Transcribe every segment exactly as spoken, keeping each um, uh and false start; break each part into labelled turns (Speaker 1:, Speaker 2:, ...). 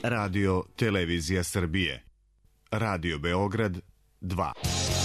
Speaker 1: Radio Televizija Srbije. Radio Beograd dva.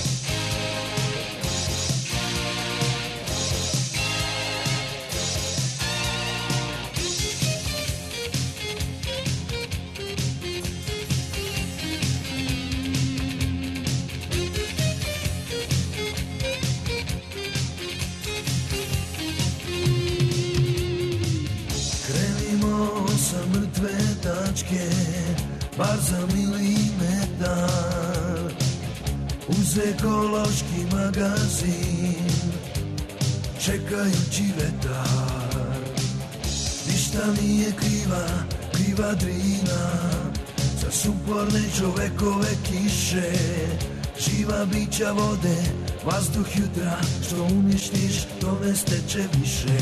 Speaker 2: Bar za milimetar uz ekološki magazin čekajući vetar. Ništa nije kriva, kriva Drina za suporne čovekove kiše. Živa bića vode, vazduh jutra, što uništiš, to ne steče više.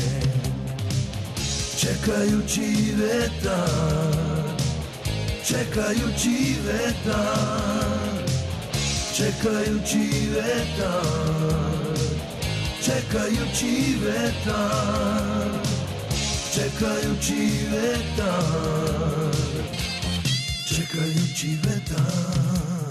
Speaker 2: Čekajući vetar, čekajući vetar, čekajući vetar, čekajući vetar, čekajući vetar, čekajući vetar.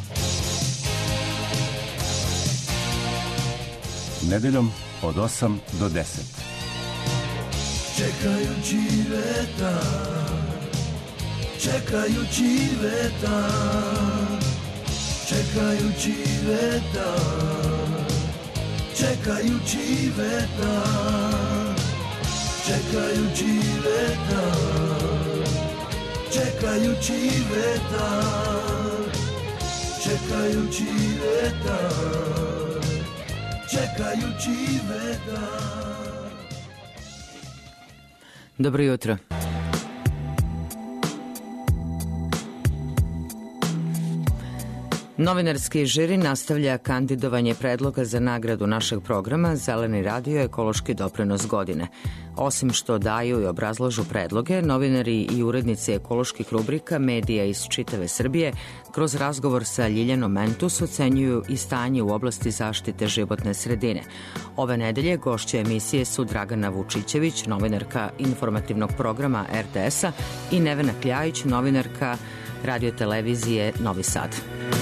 Speaker 3: Nedeljom od osam do deset.
Speaker 2: Čekajući vetar, čekajući vetar, čekajući vetar, čekajući vetar, čekajući vetar, čekajući vetar, čekajući vetar, čekajući vetar.
Speaker 4: Dobro jutro. Novinarski žiri nastavlja kandidovanje predloga za nagradu našeg programa Zeleni radio ekološki doprinos godine. Osim što daju i obrazlažu predloge, novinari i urednici ekoloških rubrika medija iz čitave Srbije kroz razgovor sa Ljiljanom Mentus ocenjuju i stanje u oblasti zaštite životne sredine. Ove nedelje gošće emisije su Dragana Vučićević, novinarka informativnog programa er te es-a, i Nevena Kljajić, novinarka radiotelevizije Novi Sad.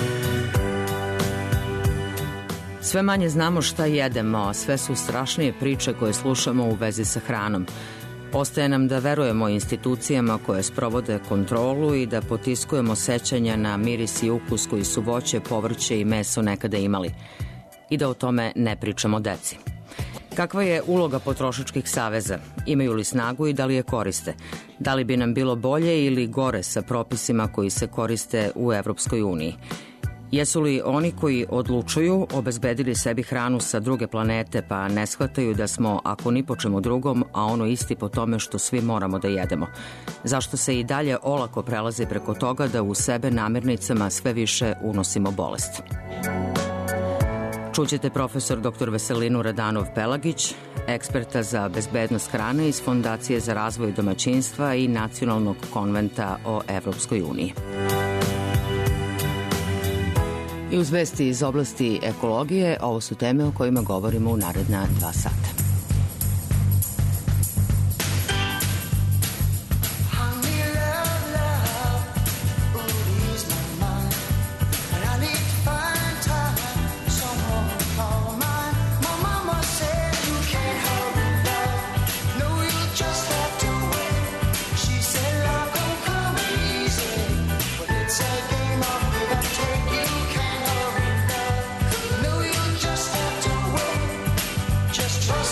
Speaker 4: Sve manje znamo šta jedemo, a sve su strašnije priče koje slušamo u vezi sa hranom. Ostaje nam da verujemo institucijama koje sprovode kontrolu i da potiskujemo sećanja na miris i ukus koji su voće, povrće i meso nekada imali. I da o tome ne pričamo deci. Kakva je uloga potrošačkih saveza? Imaju li snagu i da li je koriste? Da li bi nam bilo bolje ili gore sa propisima koji se koriste u Evropskoj uniji? Jesu li oni koji odlučuju obezbedili sebi hranu sa druge planete pa ne shvataju da smo, ako ni po čemu drugom, a ono isti po tome što svi moramo da jedemo? Zašto se i dalje olako prelazi preko toga da u sebe namirnicama sve više unosimo bolest? Čućete profesor doktor Veselinu Radanov-Pelagić, eksperta za bezbednost hrane iz Fondacije za razvoj domaćinstva i Nacionalnog konventa o Evropskoj uniji. I uz vesti iz oblasti ekologije, ovo su teme o kojima govorimo u naredna dva sata.
Speaker 5: Just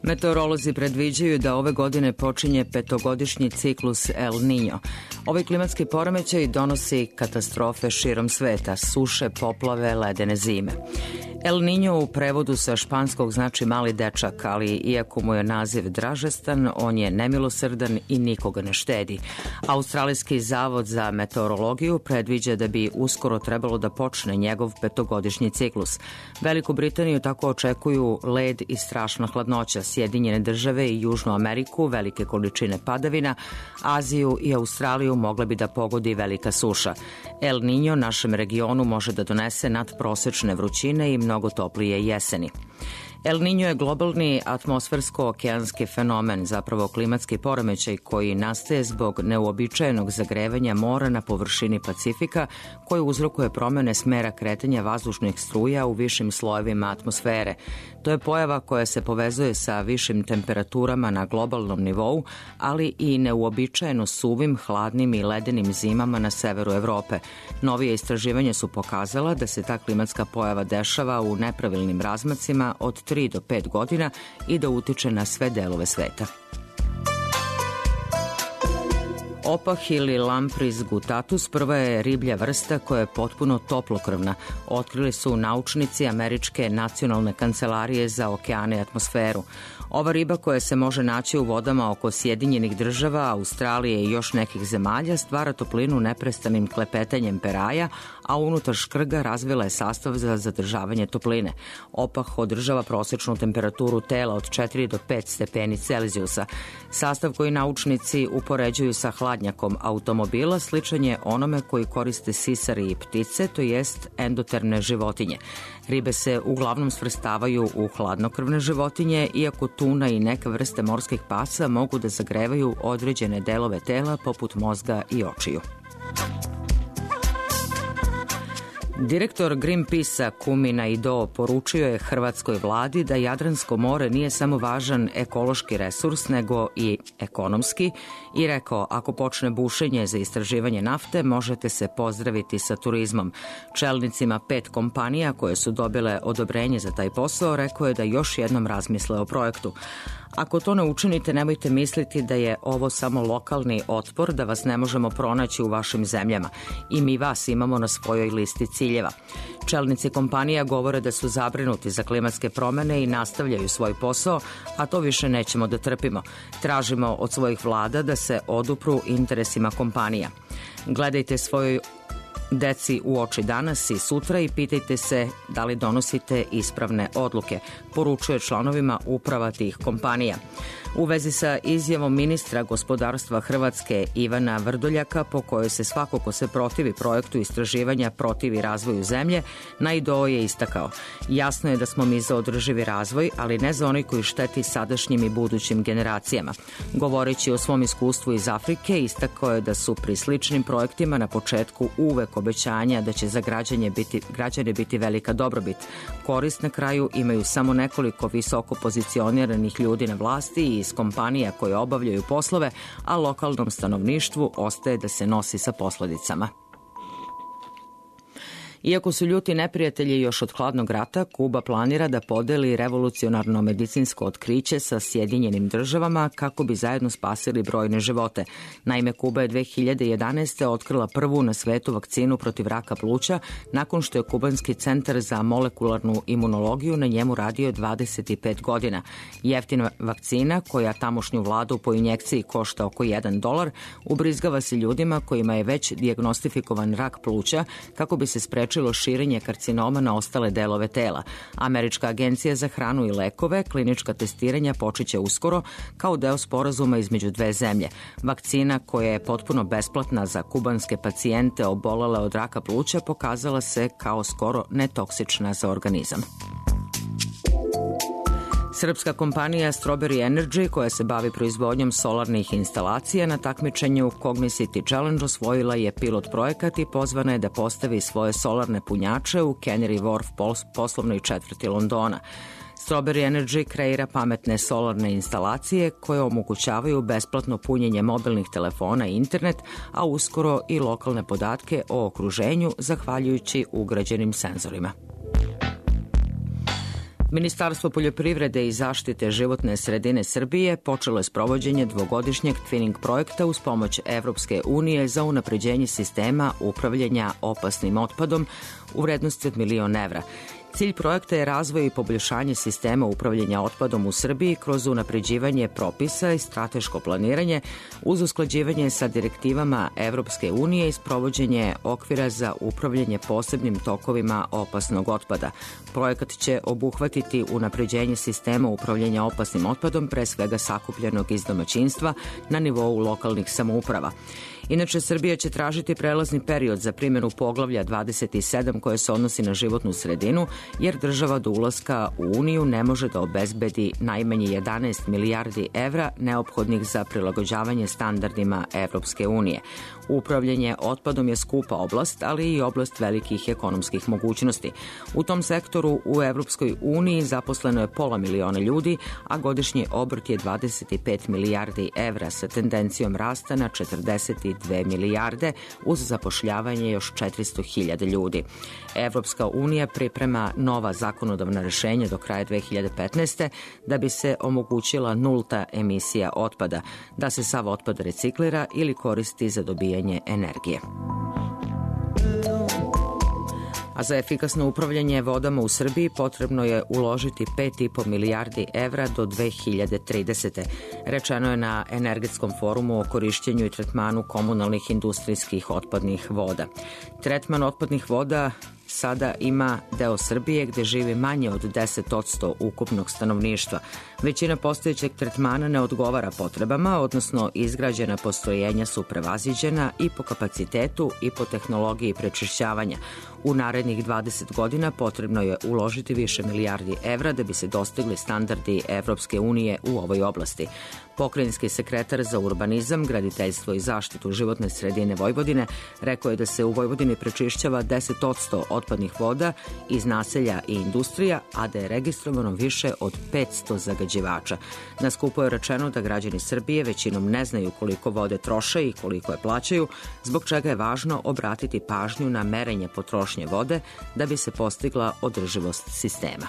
Speaker 4: Meteorolozi predviđaju da ove godine počinje petogodišnji ciklus El Niño. Ovaj klimatski poremećaj donosi katastrofe širom sveta, suše, poplave, ledene zime. El Niño u prevodu sa španskog znači mali dečak, ali iako mu je naziv dražestan, on je nemilosrdan i nikoga ne štedi. Australijski zavod za meteorologiju predviđa da bi uskoro trebalo da počne njegov petogodišnji ciklus. Veliku Britaniju tako očekuju led i strašna hladnoća, Sjedinjene države i Južnu Ameriku, velike količine padavina, Aziju i Australiju mogla bi da pogodi velika suša. El Niño našem regionu može da donese nadprosečne vrućine i mnogo toplije jeseni. El Niño je globalni atmosfersko-okeanski fenomen, zapravo klimatski poremećaj koji nastaje zbog neuobičajenog zagrevanja mora na površini Pacifika, koji uzrokuje promene smera kretanja vazdušnih struja u višim slojevima atmosfere. To je pojava koja se povezuje sa višim temperaturama na globalnom nivou, ali i neuobičajeno suvim, hladnim i ledenim zimama na severu Evrope. Novije istraživanja su pokazala da se ta klimatska pojava dešava u nepravilnim razmacima od tri do pet godina i da utiče na sve delove sveta. Opah ili Lampris gutatus prva je riblja vrsta koja je potpuno toplokrvna. Otkrili su naučnici Američke nacionalne kancelarije za okeane i atmosferu. Ova riba koja se može naći u vodama oko Sjedinjenih država, Australije i još nekih zemalja stvara toplinu neprestanim klepetanjem peraja, a unutar škrga razvila je sastav za zadržavanje topline. Opah održava prosečnu temperaturu tela od četiri do pet stepeni Celzijusa. Sastav koji naučnici upoređuju sa hladnjakom automobila sličan je onome koji koriste sisari i ptice, to jest endotermne životinje. Ribe se uglavnom svrstavaju u hladnokrvne životinje, iako tuna i neke vrste morskih pasa mogu da zagrevaju određene delove tela poput mozga i očiju. Direktor Greenpeace-a Kumina Ido poručio je hrvatskoj vladi da Jadransko more nije samo važan ekološki resurs, nego i ekonomski i rekao, ako počne bušenje za istraživanje nafte, možete se pozdraviti sa turizmom. Čelnicima pet kompanija koje su dobile odobrenje za taj posao rekao je da još jednom razmisle o projektu. Ako to ne učinite, nemojte misliti da je ovo samo lokalni otpor, da vas ne možemo pronaći u vašim zemljama. I mi vas imamo na svojoj listi ciljeva. Čelnici kompanija govore da su zabrinuti za klimatske promene i nastavljaju svoj posao, a to više nećemo da trpimo. Tražimo od svojih vlada da se odupru interesima kompanija. Gledajte svojoj deci u oči danas i sutra i pitajte se da li donosite ispravne odluke, poručuje članovima uprava tih kompanija. U vezi sa izjavom ministra gospodarstva Hrvatske Ivana Vrdoljaka, po kojoj se svako ko se protivi projektu istraživanja protivi razvoju zemlje, Naido je istakao. Jasno je da smo mi za održivi razvoj, ali ne za onaj koji šteti sadašnjim i budućim generacijama. Govoreći o svom iskustvu iz Afrike, istakao je da su pri sličnim projektima na početku uvek obećanja da će za građane biti, građane biti velika dobrobit. Korist na kraju imaju samo nekoliko visoko pozicioniranih ljudi na vlasti i iz kompanija koje obavljaju poslove, a lokalnom stanovništvu ostaje da se nosi sa posledicama. Iako su ljuti neprijatelji još od hladnog rata, Kuba planira da podeli revolucionarno medicinsko otkriće sa Sjedinjenim državama kako bi zajedno spasili brojne živote. Naime, Kuba je dve hiljade jedanaeste. otkrila prvu na svetu vakcinu protiv raka pluća nakon što je Kubanski centar za molekularnu imunologiju na njemu radio dvadeset pet godina. Jeftina vakcina, koja tamošnju vladu po injekciji košta oko jedan dolar, ubrizgava se ljudima kojima je već dijagnostifikovan rak pluća kako bi se sprečilo širenje karcinoma na ostale delove tela. Američka agencija za hranu i lekove klinička testiranja počeće uskoro kao deo sporazuma između dve zemlje. Vakcina koja je potpuno besplatna za kubanske pacijente obolele od raka pluća pokazala se kao skoro netoksična za organizam. Srpska kompanija Strawberry Energy, koja se bavi proizvodnjom solarnih instalacija, na takmičenju Cognicity Challenge osvojila je pilot projekat i pozvana je da postavi svoje solarne punjače u Canary Wharf poslovnoj četvrti Londona. Strawberry Energy kreira pametne solarne instalacije koje omogućavaju besplatno punjenje mobilnih telefona i internet, a uskoro i lokalne podatke o okruženju zahvaljujući ugrađenim senzorima. Ministarstvo poljoprivrede i zaštite životne sredine Srbije počelo je sprovođenje dvogodišnjeg twinning projekta uz pomoć Evropske unije za unapređenje sistema upravljanja opasnim otpadom u vrednosti od milion evra. Cilj projekta je razvoj i poboljšanje sistema upravljanja otpadom u Srbiji kroz unapređivanje propisa i strateško planiranje uz usklađivanje sa direktivama Evropske unije i sprovođenje okvira za upravljanje posebnim tokovima opasnog otpada. Projekat će obuhvatiti unapređenje sistema upravljanja opasnim otpadom, pre svega sakupljenog iz domaćinstva na nivou lokalnih samouprava. Inače, Srbija će tražiti prelazni period za primjenu poglavlja dvadeset sedam koje se odnosi na životnu sredinu, jer država do ulaska u Uniju ne može da obezbedi najmanje jedanaest milijardi evra neophodnih za prilagođavanje standardima Evropske unije. Upravljanje otpadom je skupa oblast, ali i oblast velikih ekonomskih mogućnosti. U tom sektoru u Evropskoj uniji zaposleno je pola miliona ljudi, a godišnji obrt je dvadeset pet milijardi evra sa tendencijom rasta na četrdeset dve milijarde uz zapošljavanje još četiristo hiljada ljudi. Evropska unija priprema nova zakonodavna rešenja do kraja dve hiljade petnaeste. da bi se omogućila nulta emisija otpada, da se sav otpad reciklira ili koristi za dobijanje energije. A za efikasno upravljanje vodama u Srbiji potrebno je uložiti pet i po milijardi evra do dve hiljade tridesete. Rečeno je na energetskom forumu o korišćenju i tretmanu komunalnih industrijskih otpadnih voda. Tretman otpadnih voda sada ima deo Srbije gde živi manje od deset posto ukupnog stanovništva. Većina postojećeg tretmana ne odgovara potrebama, odnosno izgrađena postrojenja su prevaziđena i po kapacitetu i po tehnologiji prečišćavanja. U narednih dvadeset godina potrebno je uložiti više milijardi evra da bi se dostigli standardi Evropske unije u ovoj oblasti. Pokrajinski sekretar za urbanizam, graditeljstvo i zaštitu životne sredine Vojvodine rekao je da se u Vojvodini prečišćava deset posto otpadnih voda iz naselja i industrija, a da je registrovano više od petsto zagađivača. Na skupu je rečeno da građani Srbije većinom ne znaju koliko vode troše i koliko je plaćaju, zbog čega je važno obratiti pažnju na merenje potrošnje vode da bi se postigla održivost sistema.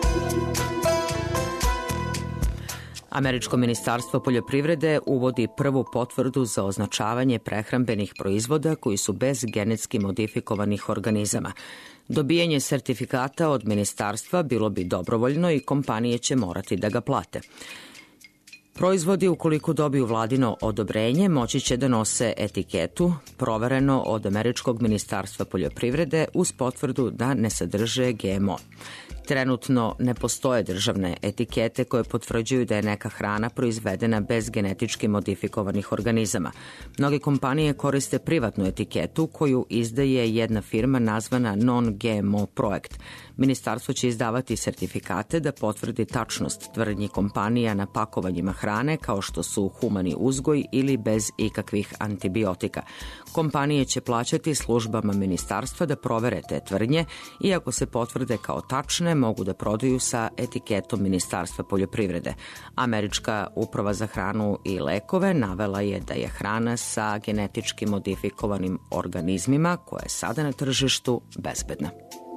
Speaker 4: Američko ministarstvo poljoprivrede uvodi prvu potvrdu za označavanje prehrambenih proizvoda koji su bez genetski modifikovanih organizama. Dobijanje sertifikata od ministarstva bilo bi dobrovoljno i kompanije će morati da ga plate. Proizvodi, ukoliko dobiju vladino odobrenje, moći će da nose etiketu provereno od Američkog ministarstva poljoprivrede uz potvrdu da ne sadrže G M O. Trenutno ne postoje državne etikete koje potvrđuju da je neka hrana proizvedena bez genetički modifikovanih organizama. Mnoge kompanije koriste privatnu etiketu koju izdaje jedna firma nazvana Non-G M O projekt. Ministarstvo će izdavati sertifikate da potvrdi tačnost tvrdnji kompanija na pakovanjima hrane kao što su humani uzgoj ili bez ikakvih antibiotika. Kompanije će plaćati službama ministarstva da provere te tvrdnje i ako se potvrde kao tačne mogu da prodaju sa etiketom Ministarstva poljoprivrede. Američka uprava za hranu i lekove navela je da je hrana sa genetički modifikovanim organizmima koja je sada na tržištu bezbedna.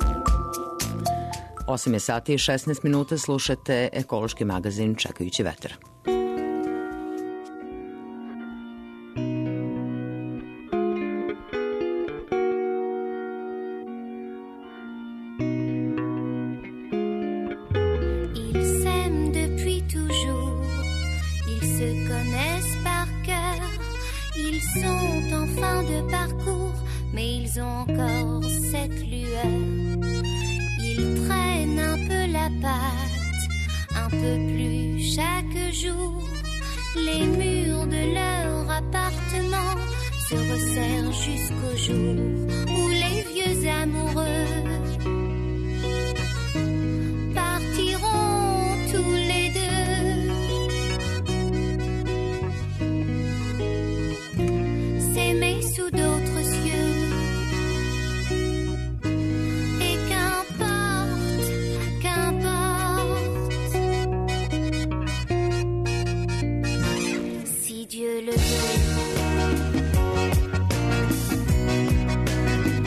Speaker 4: osam je sati i šesnaest minuta, slušate ekološki magazin Čekajući vetar.
Speaker 5: Dieu le veut.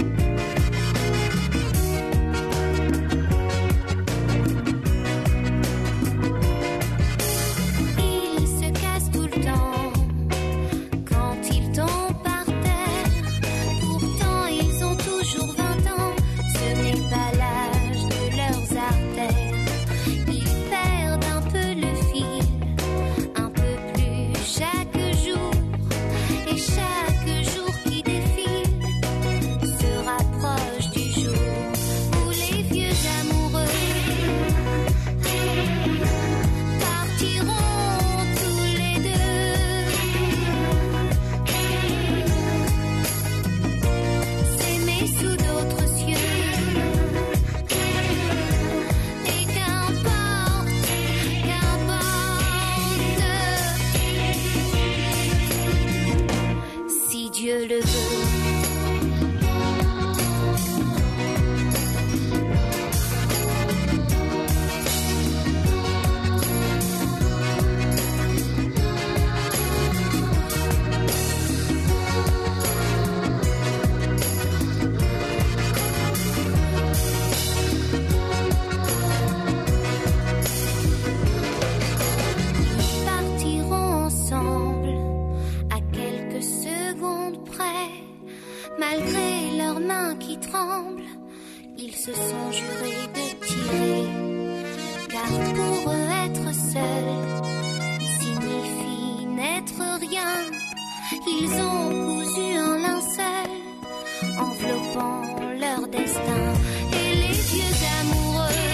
Speaker 5: Ils se sont jurés de tirer, car pour eux être seul signifie n'être rien. Ils ont cousu un linceul enveloppant leur destin. Et les vieux amoureux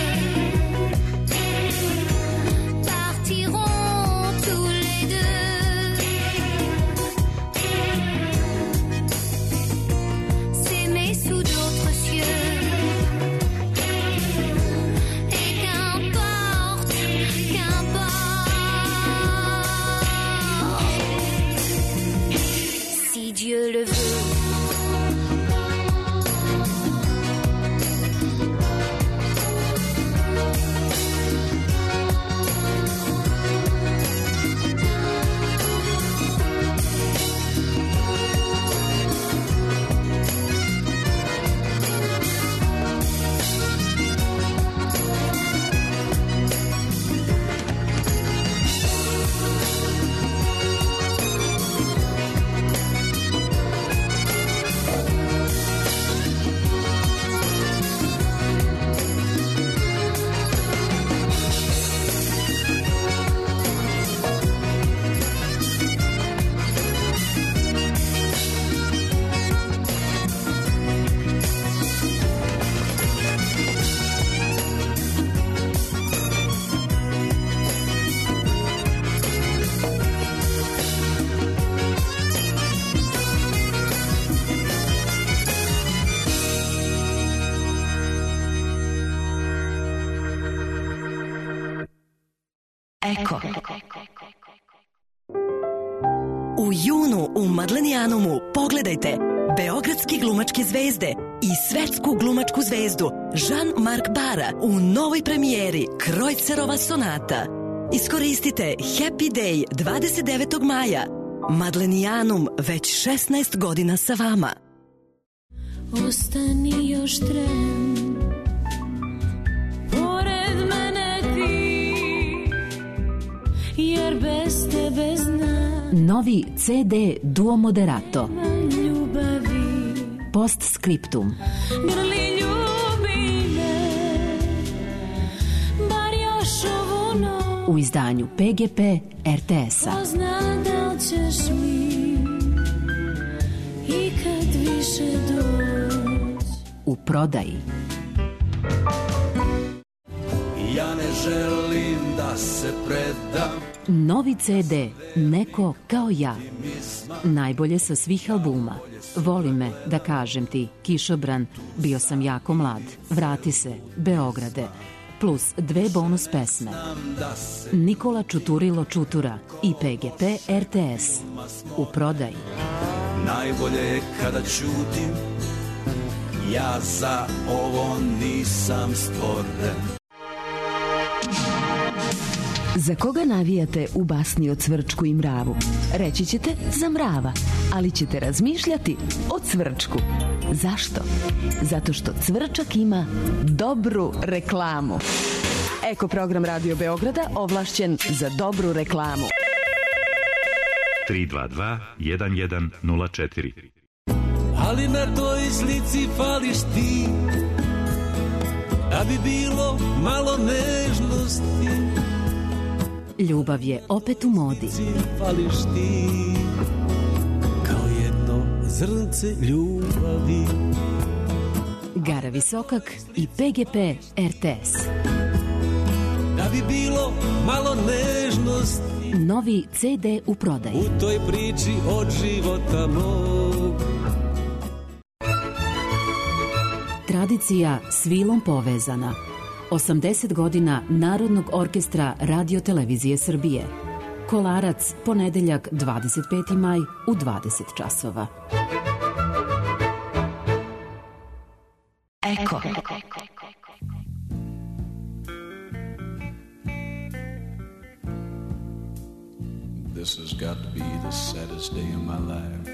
Speaker 5: partiront tous les deux, s'aimer sous d'autres cieux. Et qu'importe, qu'importe, si Dieu le veut.
Speaker 6: Eko. U junu u Madlenijanumu pogledajte beogradske glumačke zvezde i svetsku glumačku zvezdu Jean-Marc Bara u novoj premijeri Krojcerova sonata. Iskoristite Happy Day dvadeset devetog maja. Madlenijanum već šesnaest godina sa vama.
Speaker 7: Ostani još tren, pored mene ti, jer bez tebe znam.
Speaker 8: Novi ce de Duo Moderato.
Speaker 7: Ljubavi.
Speaker 8: Postscriptum.
Speaker 7: Grli ljubi me, bar još ovu noć.
Speaker 8: U izdanju pe ge pe er te es-a.
Speaker 7: Ko zna da li ćeš mi ikad više doći.
Speaker 8: U prodaji.
Speaker 2: Ja ne želim da se predam.
Speaker 8: Novi ce de Neko kao ja. Najbolje sa svih albuma. Voli me, da kažem ti, Kišobran, Bio sam jako mlad, Vrati se, Beograde, plus dve bonus pesme. Nikola Čuturilo Čutura i pe ge pe er te es. U prodaji.
Speaker 2: Najbolje je kada ćutim, ja za ovo nisam stvoren.
Speaker 9: Za koga navijate u basni o Cvrčku i mravu? Reći ćete za mrava, ali ćete razmišljati o Cvrčku. Zašto? Zato što Cvrčak ima dobru reklamu. Eko program Radio Beograda ovlašćen za dobru reklamu.
Speaker 10: tri dva dva jedan jedan nula četiri.
Speaker 2: Ali na toj slici fališ ti, da bi bilo malo nežnosti.
Speaker 8: Ljubav je opet u modi.
Speaker 2: Fališ ti, kao jedno zrnce ljubavi.
Speaker 8: Gara Visokak i pe ge pe er te es.
Speaker 2: Da bi bilo malo nežnosti.
Speaker 8: Novi ce de u prodaji.
Speaker 2: U toj priči od života mog.
Speaker 8: Tradicija s vilom povezana. osamdeset godina Narodnog orkestra Radio-televizije Srbije. Kolarac, ponedeljak, dvadeset peti maj u dvadeset časova.
Speaker 6: Eko.
Speaker 2: This has got to be the saddest day of my life.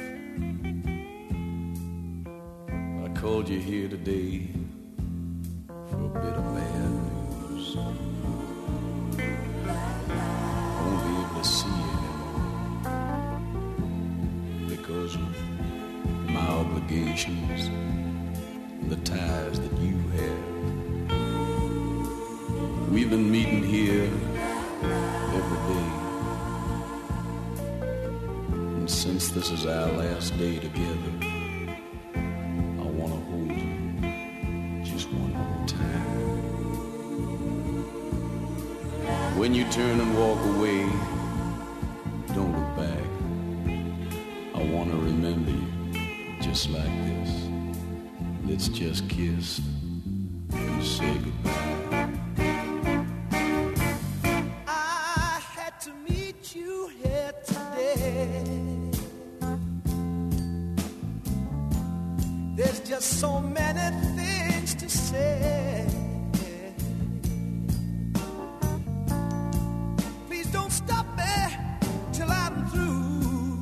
Speaker 2: I called you here today for a bit of bad news. I won't be able to see you anymore because of my obligations and the ties that you have. We've been meeting here every day. And since this is our last day together, I want to hold you just one more time. When you turn and walk away, don't look back. I want to remember you just like this. Let's just kiss and say goodbye.
Speaker 11: I had to meet you here today. There's just so many things to say. Please don't stop me till I'm through.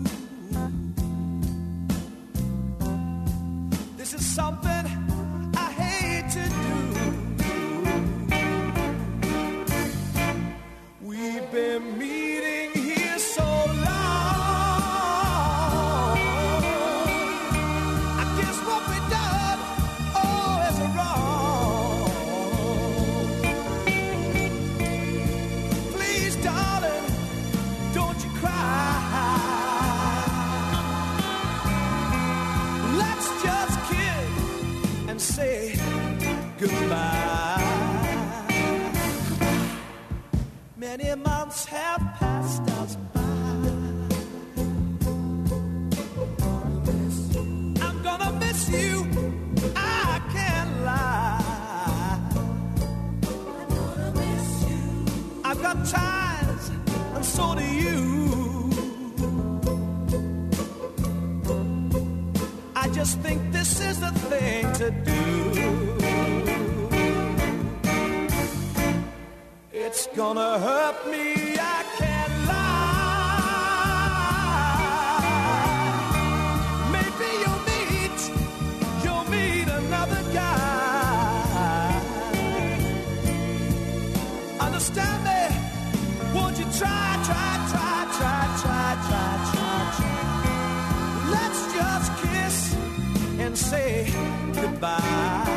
Speaker 11: This is something I hate to do. We've been meeting here so long. I guess what we done, oh, is wrong. Please, darling, don't you cry. Let's just kiss and say goodbye. Many months have passed us by. I'm gonna miss you, I can't lie. I've got ties, and so do you. I just think this is the thing to do. It's gonna hurt me, I can't lie. Maybe you'll meet, you'll meet another guy. Understand me? Won't you try, try, try, try, try, try, try, try. Let's just kiss and say goodbye.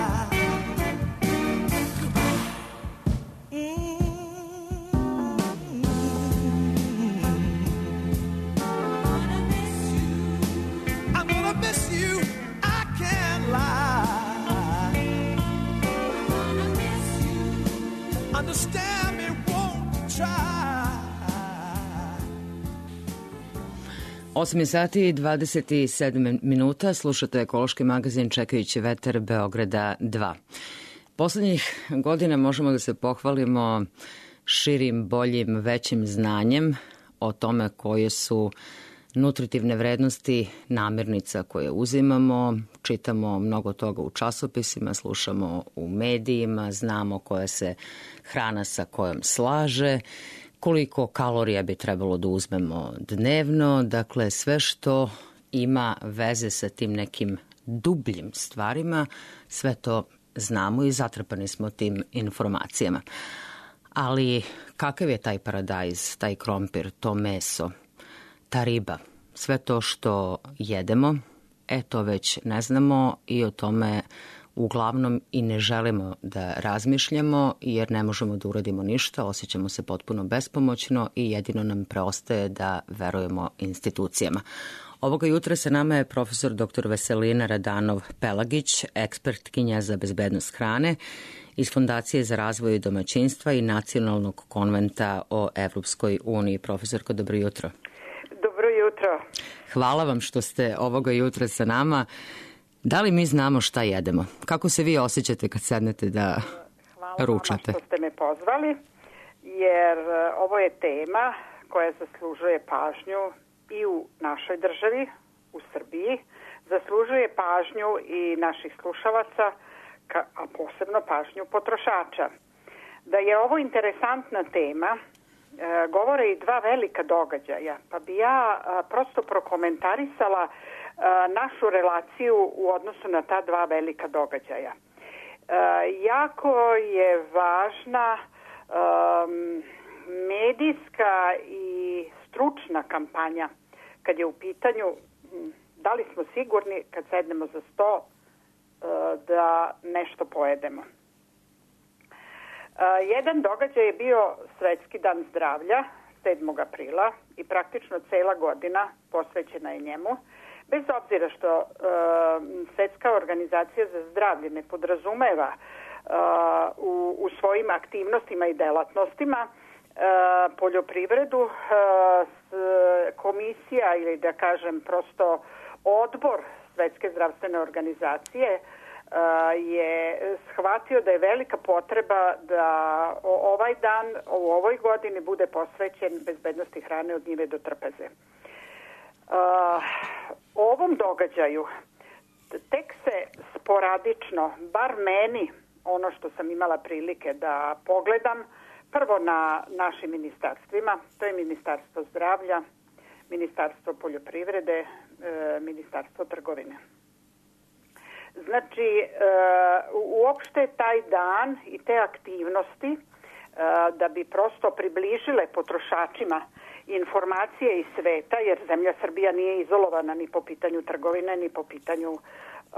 Speaker 11: Understand me, won't try.
Speaker 4: osam sati i dvadeset sedam minuta, slušate ekološki magazin Čekajući vetar Beograda dva. Poslednjih godina možemo da se pohvalimo širim, boljim, većim znanjem o tome koje su nutritivne vrednosti namirnica koje uzimamo, čitamo mnogo toga u časopisima, slušamo u medijima, znamo koja se hrana sa kojom slaže, koliko kalorija bi trebalo da uzmemo dnevno, dakle sve što ima veze sa tim nekim dubljim stvarima, sve to znamo i zatrpani smo tim informacijama. Ali kakav je taj paradajz, taj krompir, to meso, ta riba, sve to što jedemo, e to već ne znamo i o tome uglavnom i ne želimo da razmišljamo jer ne možemo da uradimo ništa, osjećamo se potpuno bespomoćno i jedino nam preostaje da verujemo institucijama. Ovoga jutra sa nama je profesor doktor Veselina Radanov-Pelagić, ekspertkinja za bezbednost hrane iz Fondacije za razvoj domaćinstva i Nacionalnog konventa o Evropskoj uniji. Profesorko, dobro jutro.
Speaker 12: Dobro jutro.
Speaker 4: Hvala vam što ste ovoga jutra sa nama. Da li mi znamo šta jedemo? Kako se vi osjećate kad sednete da
Speaker 12: Hvala
Speaker 4: ručate?
Speaker 12: Hvala što ste me pozvali, jer ovo je tema koja zaslužuje pažnju i u našoj državi, u Srbiji, zaslužuje pažnju i naših slušalaca, a posebno pažnju potrošača. Da je ovo interesantna tema, govore i dva velika događaja, pa bi ja prosto prokomentarisala našu relaciju u odnosu na ta dva velika događaja. Jako je važna um, medijska i stručna kampanja kad je u pitanju da li smo sigurni kad sednemo za sto uh, da nešto pojedemo. Jedan događaj je bio Svetski dan zdravlja sedmog aprila i praktično cela godina posvećena je njemu. Bez obzira što uh, Svetska organizacija za zdravlje ne podrazumeva uh, u, u svojim aktivnostima i delatnostima uh, poljoprivredu, uh, s, komisija ili da kažem prosto odbor Svetske zdravstvene organizacije uh, je shvatio da je velika potreba da ovaj dan u ovoj godini bude posvećen bezbednosti hrane od njive do trpeze. Uh, ovom događaju tek se sporadično, bar meni, ono što sam imala prilike da pogledam, prvo na našim ministarstvima, to je Ministarstvo zdravlja, Ministarstvo poljoprivrede, e, Ministarstvo trgovine. Znači, e, uopšte taj dan i te aktivnosti e, da bi prosto približile potrošačima informacije iz sveta, jer zemlja Srbija nije izolovana ni po pitanju trgovine, ni po pitanju uh,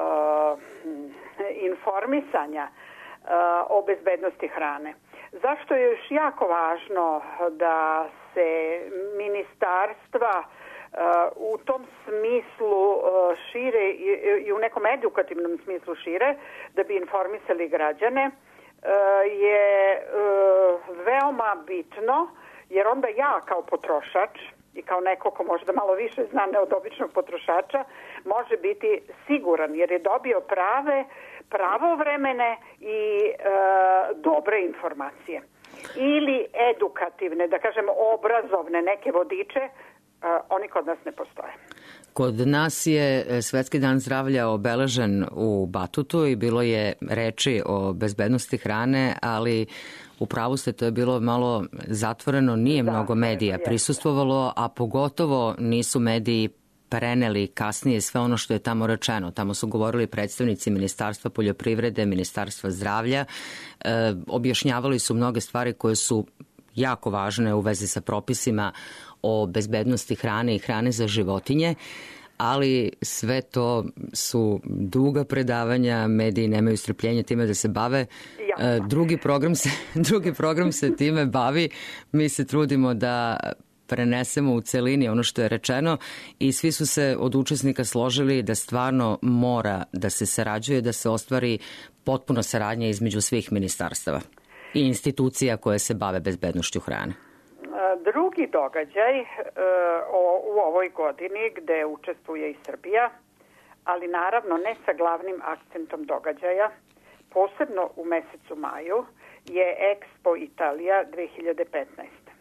Speaker 12: informisanja uh, o bezbednosti hrane. Zašto je još jako važno da se ministarstva uh, u tom smislu uh, šire i, i u nekom edukativnom smislu šire, da bi informisali građane, uh, je uh, veoma bitno. Jer onda ja kao potrošač i kao neko ko možda malo više zna ne od običnog potrošača može biti siguran jer je dobio prave, pravovremene i e, dobre informacije. Ili edukativne, da kažem obrazovne neke vodiče, e, oni kod nas ne postoje.
Speaker 4: Kod nas je Svetski dan zdravlja obeležen u Batutu i bilo je reči o bezbednosti hrane, ali u pravu ste, to je bilo malo zatvoreno, nije da, mnogo medija je, prisustvovalo, a pogotovo nisu mediji preneli kasnije sve ono što je tamo rečeno. Tamo su govorili predstavnici Ministarstva poljoprivrede, Ministarstva zdravlja, e, objašnjavali su mnoge stvari koje su jako važne u vezi sa propisima o bezbednosti hrane i hrane za životinje, ali sve to su duga predavanja, mediji nemaju strpljenja time da se bave. Drugi program se, drugi program se time bavi. Mi se trudimo da prenesemo u celini ono što je rečeno i svi su se od učesnika složili da stvarno mora da se sarađuje, da se ostvari potpuno saradnja između svih ministarstava i institucija koje se bave bezbednošću hrane.
Speaker 12: Drugi događaj e, o, u ovoj godini gde učestvuje i Srbija, ali naravno ne sa glavnim akcentom događaja, posebno u mesecu maju, je Expo Italija dve hiljade petnaeste.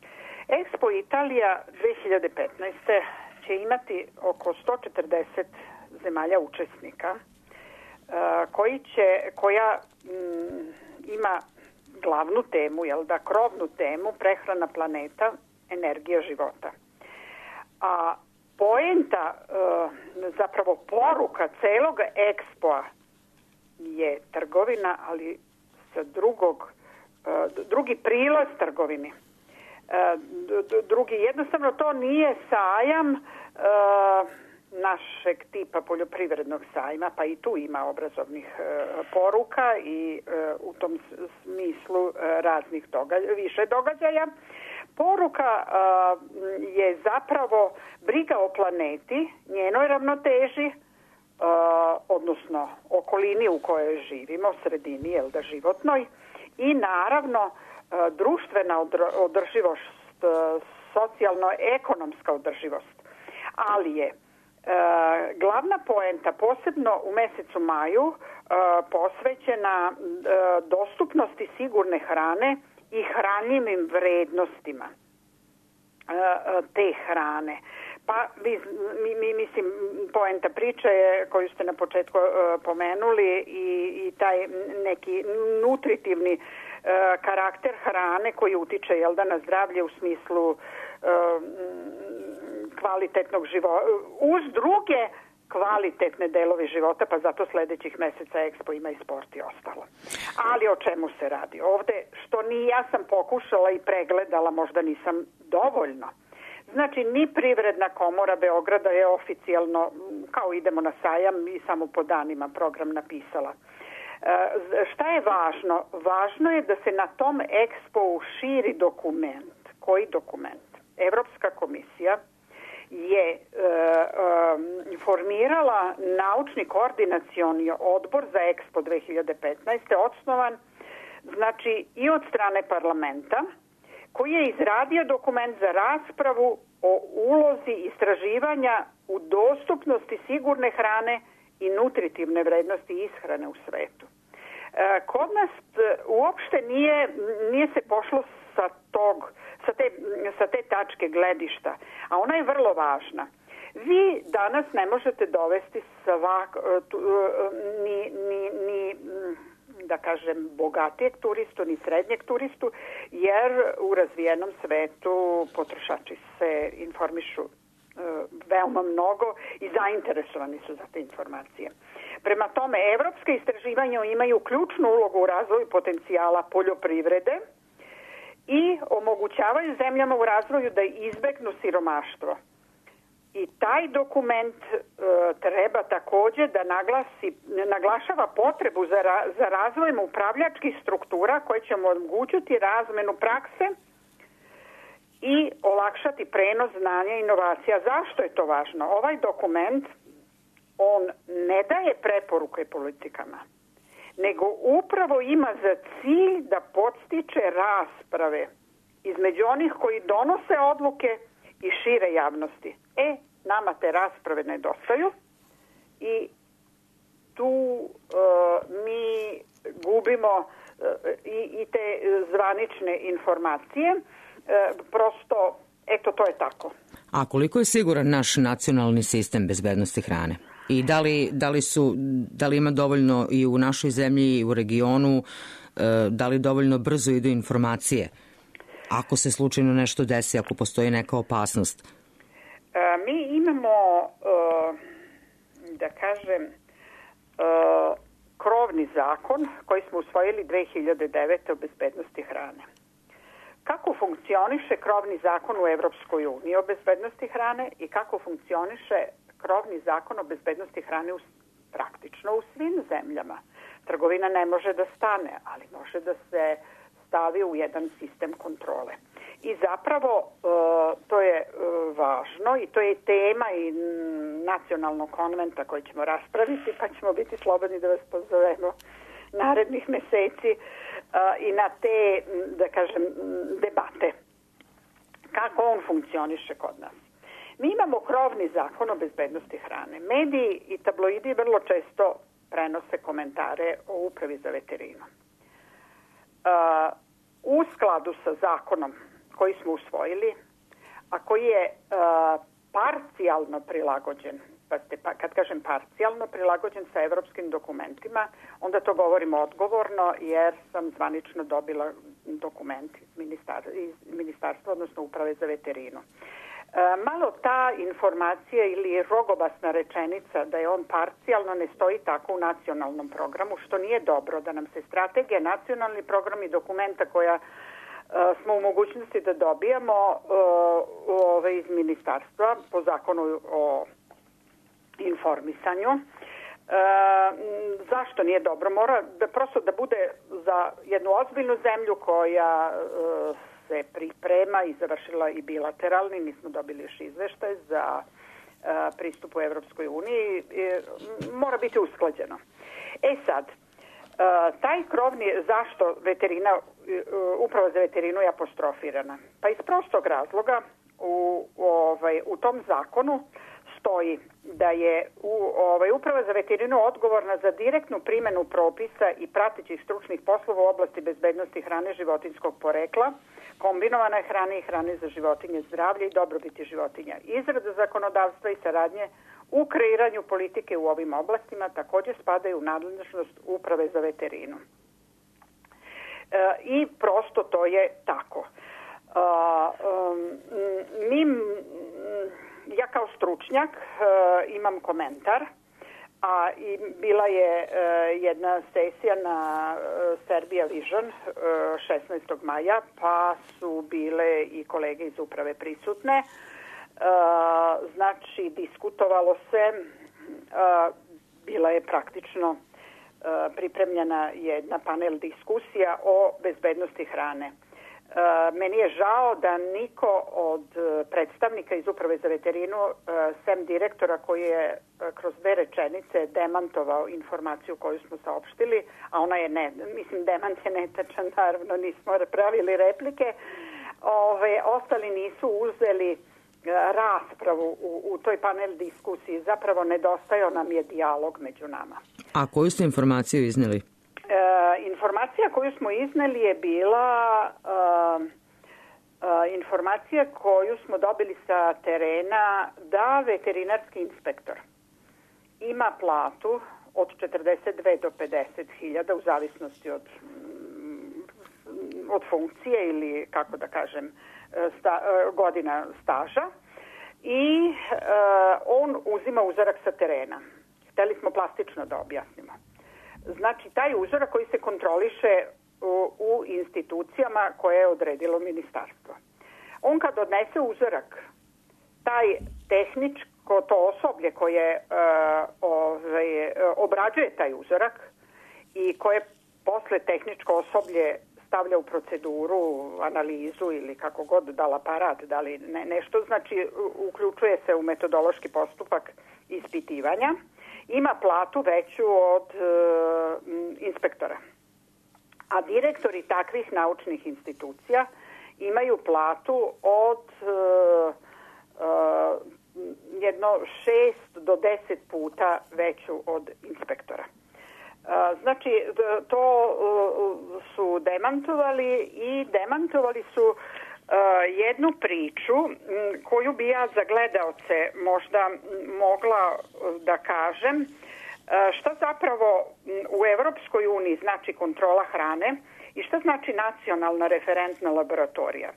Speaker 12: Expo Italija dve hiljade petnaeste će imati oko sto četrdeset zemalja učesnika, e, koji će, koja m, ima glavnu temu, jel da, krovnu temu prehrana planeta, energija života. A poenta, zapravo poruka celog ekspoa je trgovina, ali sa drugog, drugi prilaz trgovini. Drugi, jednostavno to nije sajam našeg tipa poljoprivrednog sajma, pa i tu ima obrazovnih e, poruka i e, u tom smislu e, raznih događaja, više događaja. Poruka e, je zapravo briga o planeti, njenoj ravnoteži, e, odnosno okolini u kojoj živimo, sredini, jel da, životnoj, i naravno e, društvena održivost, e, socijalno-ekonomska održivost. Ali je E, glavna poenta, posebno u mesecu maju, e, posvećena e, dostupnosti sigurne hrane i hranjivim vrednostima e, te hrane. Pa, vi, mi, mi, mislim, poenta priče je, koju ste na početku e, pomenuli, i, i taj neki nutritivni e, karakter hrane koji utiče, jel da, na zdravlje u smislu e, kvalitetnog života, uz druge kvalitetne delove života, pa zato sledećih meseca Expo ima i sport i ostalo. Ali o čemu se radi? Ovde, što ni ja sam pokušala i pregledala, možda nisam dovoljno. Znači, ni Privredna komora Beograda je oficijalno, kao idemo na sajam, i samo po danima program napisala. Šta je važno? Važno je da se na tom ekspovu širi dokument. Koji dokument? Evropska komisija je e, e, formirala naučni koordinacioni odbor za Expo dve hiljade petnaeste. osnovan znači i od strane parlamenta, koji je izradio dokument za raspravu o ulozi istraživanja u dostupnosti sigurne hrane i nutritivne vrednosti ishrane u svetu. E, kod nas uopšte nije, nije se pošlo sa tog Sa te, sa te tačke gledišta, a ona je vrlo važna. Vi danas ne možete dovesti svak, ni, ni, ni da kažem bogatijeg turistu, ni srednjeg turistu, jer u razvijenom svetu potrošači se informišu veoma mnogo i zainteresovani su za te informacije. Prema tome, evropske istraživanja imaju ključnu ulogu u razvoju potencijala poljoprivrede i omogućavaju zemljama u razvoju da izbegnu siromaštvo. I taj dokument e, treba takođe da naglasi, naglašava potrebu za, ra, za razvojem upravljačkih struktura koje će omogućiti razmenu prakse i olakšati prenos znanja i inovacija. Zašto je to važno? Ovaj dokument, on ne daje preporuke politikama, nego upravo ima za cilj da podstiče rasprave između onih koji donose odluke i šire javnosti. E, nama te rasprave nedostaju i tu e, mi gubimo e, i, i te zvanične informacije. E, prosto, eto, to je tako.
Speaker 4: A koliko je siguran naš nacionalni sistem bezbednosti hrane? I da li, da li, su, da li ima dovoljno i u našoj zemlji i u regionu, da li dovoljno brzo idu informacije ako se slučajno nešto desi, ako postoji neka opasnost?
Speaker 12: Mi imamo, da kažem, krovni zakon koji smo usvojili dve hiljade devete o bezbednosti hrane. Kako funkcioniše krovni zakon u Evropskoj uniji o bezbednosti hrane i kako funkcioniše krovni zakon o bezbednosti hrane u, praktično u svim zemljama. Trgovina ne može da stane, ali može da se stavi u jedan sistem kontrole. I zapravo e, to je e, važno i to je tema i nacionalnog konventa koji ćemo raspraviti, pa ćemo biti slobodni da vas pozovemo narednih meseci e, i na te, da kažem, debate. Kako on funkcioniše kod nas? Mi imamo krovni zakon o bezbednosti hrane. Mediji i tabloidi vrlo često prenose komentare o upravi za veterinu. Uh, u skladu sa zakonom koji smo usvojili, a koji je uh, parcijalno prilagođen, pa kad kažem parcijalno prilagođen sa evropskim dokumentima, onda to govorim odgovorno jer sam zvanično dobila dokument iz, ministar, iz ministarstva, odnosno uprave za veterinu. Malo ta informacija ili rogobasna rečenica da je on parcijalno ne stoji tako u nacionalnom programu, što nije dobro, da nam se strategija, nacionalni program i dokumenta koja uh, smo u mogućnosti da dobijamo uh, ove iz ministarstva po zakonu o informisanju. Uh, zašto nije dobro? Mora da prosto da bude za jednu ozbiljnu zemlju koja uh, se priprema i završila i bilateralni, nismo dobili još izveštaj za uh, pristup u Evropskoj uniji, e, mora biti usklađeno. E sad, uh, taj krovni, zašto veterina, uh, upravo za veterinu je apostrofirana? Pa iz prostog razloga u, ovaj, u tom zakonu stoji da je u, ovaj, uprava za veterinu odgovorna za direktnu primjenu propisa i pratećih stručnih poslova u oblasti bezbednosti hrane životinjskog porekla, kombinovane hrane i hrane za životinje, zdravlje i dobrobiti životinja. Izrada zakonodavstva i saradnje u kreiranju politike u ovim oblastima također spadaju u nadležnost uprave za veterinu. E, I prosto to je tako. E, um, mi, ja kao stručnjak e, imam komentar, a i bila je e, jedna sesija na e, Serbia Vision e, šesnaestog maja, pa su bile i kolege iz uprave prisutne. E, znači, diskutovalo se, e, bila je praktično pripremljena jedna panel diskusija o bezbednosti hrane. Meni je žao da niko od predstavnika iz Uprave za veterinu, sem direktora koji je kroz dve rečenice demantovao informaciju koju smo saopštili, a ona je ne, mislim demant je netačan, naravno nismo pravili replike, ove, ostali nisu uzeli raspravu u, u toj panel diskusiji, zapravo nedostajao nam je dijalog među nama.
Speaker 4: A koju ste informaciju izneli?
Speaker 12: E, informacija koju smo izneli je bila e, e, informacija koju smo dobili sa terena da veterinarski inspektor ima platu od četrdeset dve do pedeset hiljada u zavisnosti od, od funkcije ili, kako da kažem, sta, godina staža i e, on uzima uzorak sa terena. Hteli smo plastično da objasnimo. Znači, taj uzorak koji se kontroliše u, u institucijama koje je odredilo ministarstvo. On kad odnese uzorak, taj tehničko, to osoblje koje e, ove, obrađuje taj uzorak i koje posle tehničko osoblje stavlja u proceduru, analizu ili kako god, da li aparat, da li ne, nešto, znači uključuje se u metodološki postupak ispitivanja, ima platu veću od e, inspektora. A direktori takvih naučnih institucija imaju platu od e, e, jedno šest do deset puta veću od inspektora. Znači, to su demantovali i demantovali su jednu priču koju bi ja za gledaoce možda mogla da kažem. Šta zapravo u Evropskoj uniji znači kontrola hrane i šta znači nacionalna referentna laboratorija.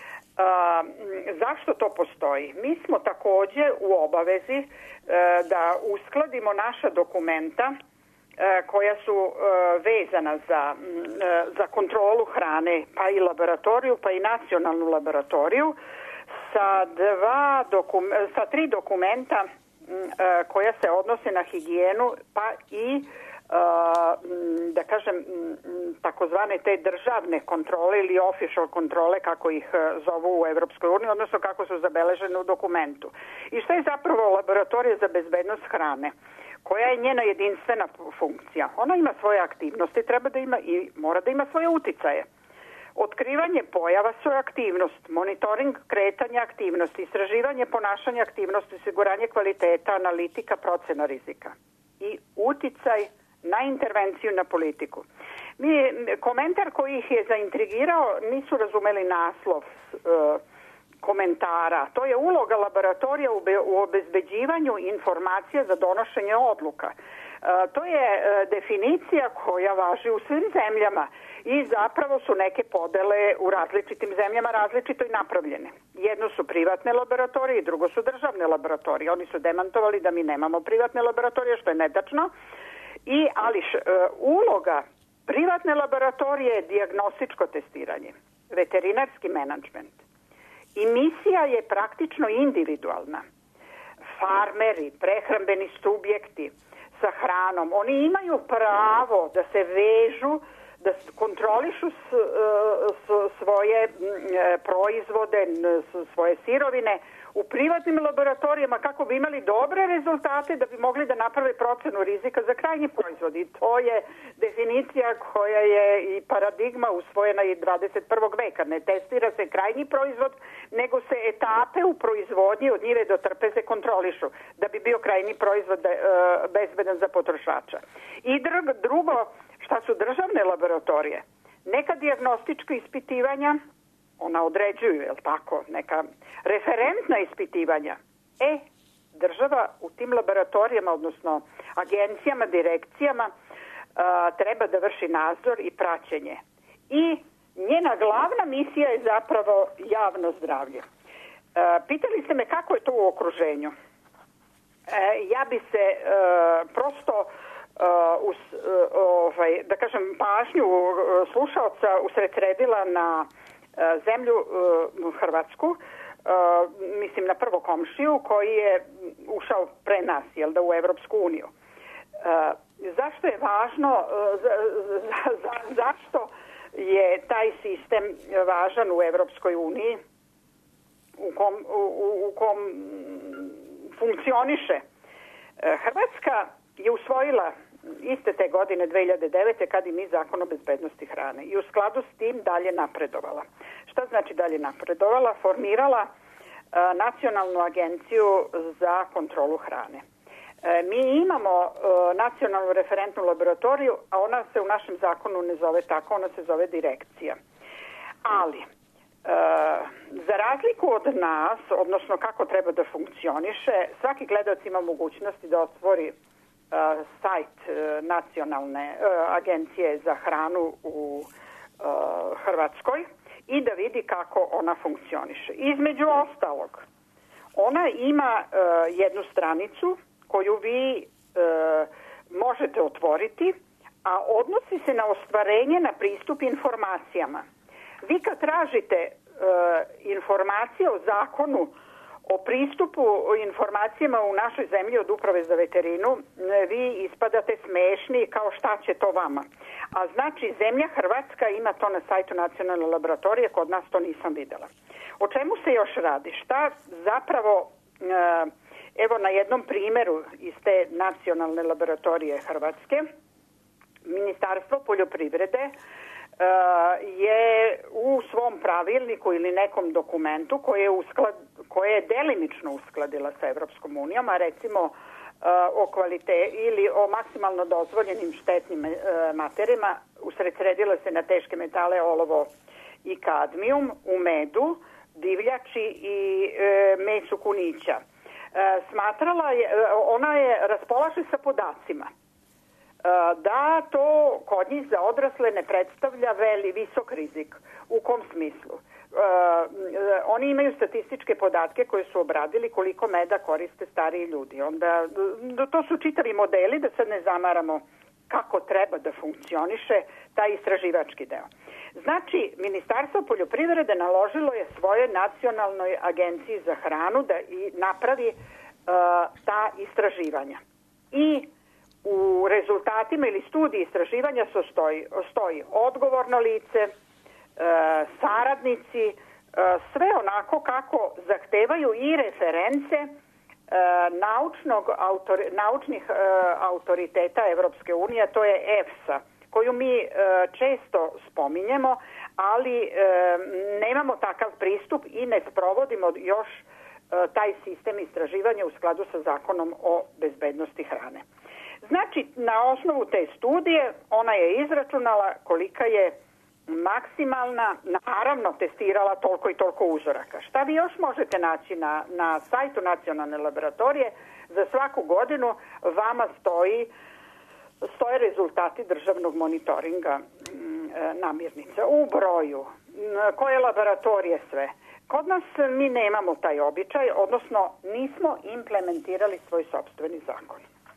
Speaker 12: Zašto to postoji? Mi smo takođe u obavezi da uskladimo naša dokumenta koja su vezana za, za kontrolu hrane, pa i laboratoriju, pa i nacionalnu laboratoriju, sa, dva dokum, sa tri dokumenta koja se odnose na higijenu, pa i, da kažem, takozvane te državne kontrole ili official kontrole, kako ih zovu u Evropskoj uniji, odnosno kako su zabeležene u dokumentu. I šta je zapravo laboratorija za bezbednost hrane? Koja je njena jedinstvena funkcija? Ona ima svoje aktivnosti, treba da ima i mora da ima svoje uticaje. Otkrivanje pojava su aktivnost, monitoring kretanja aktivnosti, istraživanje ponašanja aktivnosti, osiguranje kvaliteta, analitika, procena rizika i uticaj na intervenciju na politiku. Mi, komentar koji ih je zaintrigirao, nisu razumeli naslov e, komentara. To je uloga laboratorija u, be, u obezbeđivanju informacija za donošenje odluka. E, to je e, definicija koja važi u svim zemljama i zapravo su neke podele u različitim zemljama različito i napravljene. Jedno su privatne laboratorije i drugo su državne laboratorije. Oni su demantovali da mi nemamo privatne laboratorije, što je netačno. I, ali š, e, uloga privatne laboratorije je dijagnostičko testiranje, veterinarski menadžment. I misija je praktično individualna. Farmeri, prehrambeni subjekti sa hranom, oni imaju pravo da se vežu, da kontrolišu s, s, svoje proizvode, svoje sirovine u privatnim laboratorijama kako bi imali dobre rezultate da bi mogli da naprave procenu rizika za krajnji proizvod. I to je definicija koja je i paradigma usvojena i dvadeset prvog veka. Ne testira se krajnji proizvod, nego se etape u proizvodnji od njive do trpeze kontrolišu da bi bio krajnji proizvod bezbedan za potrošača. I drugo, šta su državne laboratorije? Neka dijagnostička ispitivanja, ona određuju, je li tako, neka referentna ispitivanja. E, država u tim laboratorijama, odnosno agencijama, direkcijama, a, treba da vrši nadzor i praćenje. I njena glavna misija je zapravo javno zdravlje. A, pitali ste me kako je to u okruženju. E, ja bi se a, prosto Uh, us, uh, ovaj, da kažem, pažnju uh, slušaoca usredsredila na uh, zemlju uh, Hrvatsku, uh, mislim na prvo komšiju koji je ušao pre nas, jel da, u Evropsku uniju. Uh, zašto je važno, za, za, za, zašto je taj sistem važan u Evropskoj uniji, u kom, u, u kom funkcioniše. Hrvatska je usvojila iste te godine dve hiljade devete kad i mi Zakon o bezbednosti hrane i u skladu s tim dalje napredovala. Šta znači dalje napredovala? Formirala a, Nacionalnu agenciju za kontrolu hrane. E, mi imamo a, Nacionalnu referentnu laboratoriju, a ona se u našem zakonu ne zove tako, ona se zove direkcija. Ali, e, za razliku od nas, odnosno kako treba da funkcioniše, svaki gledalac ima mogućnosti da otvori Uh, sajt uh, Nacionalne uh, agencije za hranu u uh, Hrvatskoj i da vidi kako ona funkcioniše. Između ostalog, ona ima uh, jednu stranicu koju vi uh, možete otvoriti, a odnosi se na ostvarenje na pristup informacijama. Vi kad tražite uh, informacije o zakonu o pristupu informacijama u našoj zemlji od Uprave za veterinu, vi ispadate smešni kao šta će to vama. A znači zemlja Hrvatska ima to na sajtu Nacionalne laboratorije, kod nas to nisam videla. O čemu se još radi? Šta zapravo, evo na jednom primjeru iz te Nacionalne laboratorije Hrvatske, Ministarstvo poljoprivrede je u svom pravilniku ili nekom dokumentu koje je, usklad, koje je delimično uskladila sa Evropskom unijom, a recimo o kvalite ili o maksimalno dozvoljenim štetnim materijama, usredsredila se na teške metale, olovo i kadmijum u medu, divljači i mesu kunića. Smatrala je, ona je raspolaže sa podacima da to kod njih za odrasle ne predstavlja veli visok rizik. U kom smislu? Uh, oni imaju statističke podatke koje su obradili koliko meda koriste stariji ljudi. Onda, to su čitavi modeli, da sad ne zamaramo kako treba da funkcioniše taj istraživački deo. Znači, Ministarstvo poljoprivrede naložilo je svoje Nacionalnoj agenciji za hranu da i napravi uh, ta istraživanja. I u rezultatima ili studiji istraživanja stoji, stoji odgovorno lice, e, saradnici, e, sve onako kako zahtevaju i reference e, naučnog autor, naučnih e, autoriteta Evropske unije, to je EFSA, koju mi e, često spominjemo, ali e, nemamo takav pristup i ne sprovodimo još e, taj sistem istraživanja u skladu sa Zakonom o bezbednosti hrane. Znači, na osnovu te studije ona je izračunala kolika je maksimalna, naravno testirala toliko i toliko uzoraka. Šta vi još možete naći na, na sajtu Nacionalne laboratorije? Za svaku godinu vama stoji, stoje rezultati državnog monitoringa namirnica u broju, koje laboratorije sve. Kod nas mi nemamo taj običaj, odnosno nismo implementirali svoj sopstveni zakon.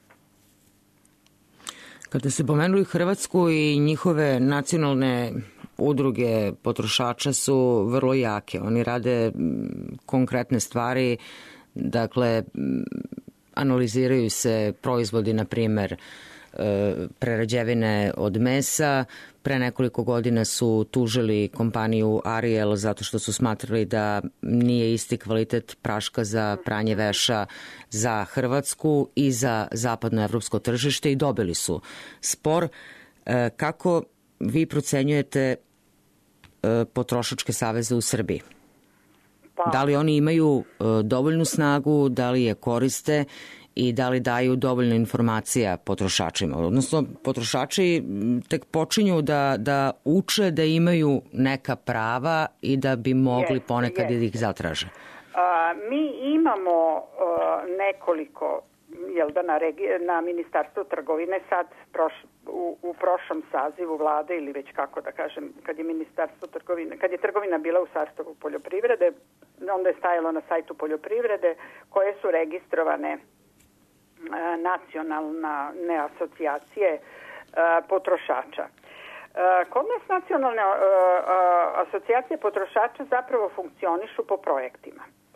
Speaker 4: Kada ste pomenuli Hrvatsku i njihove nacionalne udruge potrošača su vrlo jake. Oni rade konkretne stvari, dakle, analiziraju se proizvodi, na primer, prerađevine od mesa. Pre nekoliko godina su tužili kompaniju Ariel zato što su smatrali da nije isti kvalitet praška za pranje veša za Hrvatsku i za zapadnoevropsko tržište i dobili su spor. Kako vi procenjujete potrošačke saveze u Srbiji?
Speaker 12: Pa.
Speaker 4: Da li oni imaju dovoljnu snagu, da li je koriste i da li daju dovoljno informacija potrošačima? Odnosno, potrošači tek počinju da, da uče da imaju neka prava i da bi mogli jeste, ponekad jeste. da ih zatraže.
Speaker 12: A, mi imamo a, nekoliko, jel da, na, regi, na Ministarstvu trgovine sad proš, u, u prošlom sazivu vlade ili već kako da kažem, kad je Ministarstvo trgovine, kad je trgovina bila u sastavu poljoprivrede, onda je stajalo na sajtu poljoprivrede koje su registrovane nacionalna ne asocijacije potrošača. Kod nas nacionalne asocijacije potrošača zapravo funkcionišu po projektima.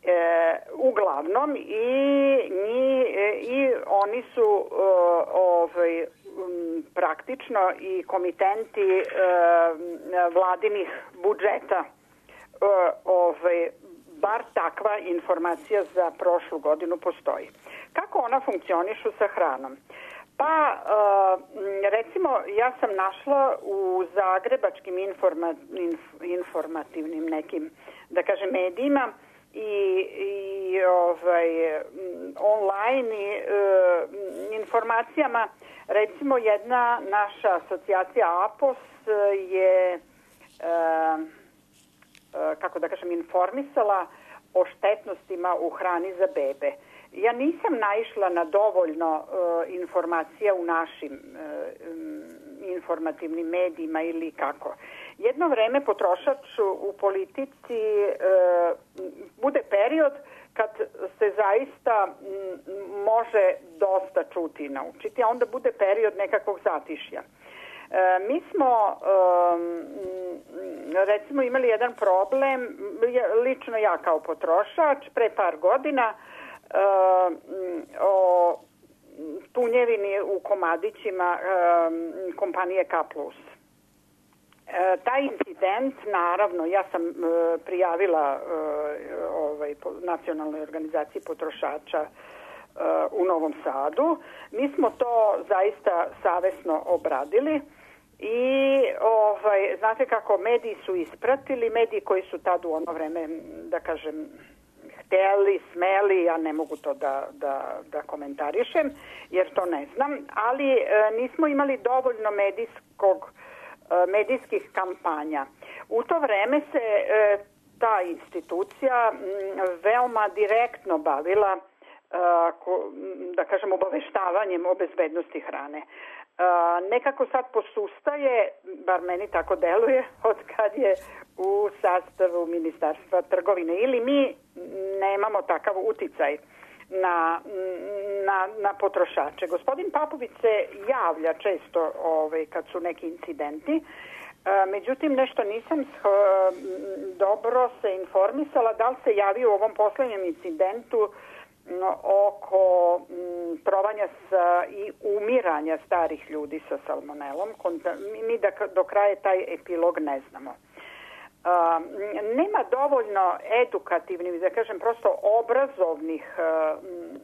Speaker 12: E, uglavnom i, i, i oni su e, ovaj, praktično i komitenti e, vladinih budžeta. E, ovaj, bar takva informacija za prošlu godinu postoji. Kako ona funkcionišu sa hranom? Pa, recimo, ja sam našla u zagrebačkim informa, inf, informativnim nekim, da kažem, medijima i, i ovaj, online i, e, informacijama. Recimo, jedna naša asocijacija APOS je, e, kako da kažem, informisala o štetnostima u hrani za bebe. Ja nisam naišla na dovoljno uh, informacija u našim uh, informativnim medijima ili kako. Jedno vreme potrošač u politici uh, bude period kad se zaista m, može dosta čuti i naučiti, a onda bude period nekakvog zatišja. Uh, mi smo um, recimo imali jedan problem, lično ja kao potrošač, pre par godina, Uh, o tunjevini u komadićima uh, kompanije K plus. Uh, taj incident, naravno, ja sam uh, prijavila uh, ovaj, po, nacionalnoj organizaciji potrošača uh, u Novom Sadu. Mi smo to zaista savesno obradili i ovaj, znate kako, mediji su ispratili, mediji koji su tad u ono vreme, da kažem, hteli, smeli, ja ne mogu to da, da, da komentarišem, jer to ne znam, ali e, nismo imali dovoljno medijskog, e, medijskih kampanja. U to vreme se e, ta institucija m, veoma direktno bavila, e, ko, da kažem, obaveštavanjem o bezbednosti hrane. E, nekako sad posustaje, bar meni tako deluje, od kad je u sastavu Ministarstva trgovine, ili mi nemamo takav uticaj na, na, na potrošače. Gospodin Papović se javlja često ovaj, kad su neki incidenti, e, međutim nešto nisam sh, dobro se informisala da li se javio u ovom poslednjem incidentu no, oko m, trovanja sa, i umiranja starih ljudi sa salmonelom. Mi da, do kraja taj epilog ne znamo. Uh, nema dovoljno edukativnih, da kažem, prosto obrazovnih uh,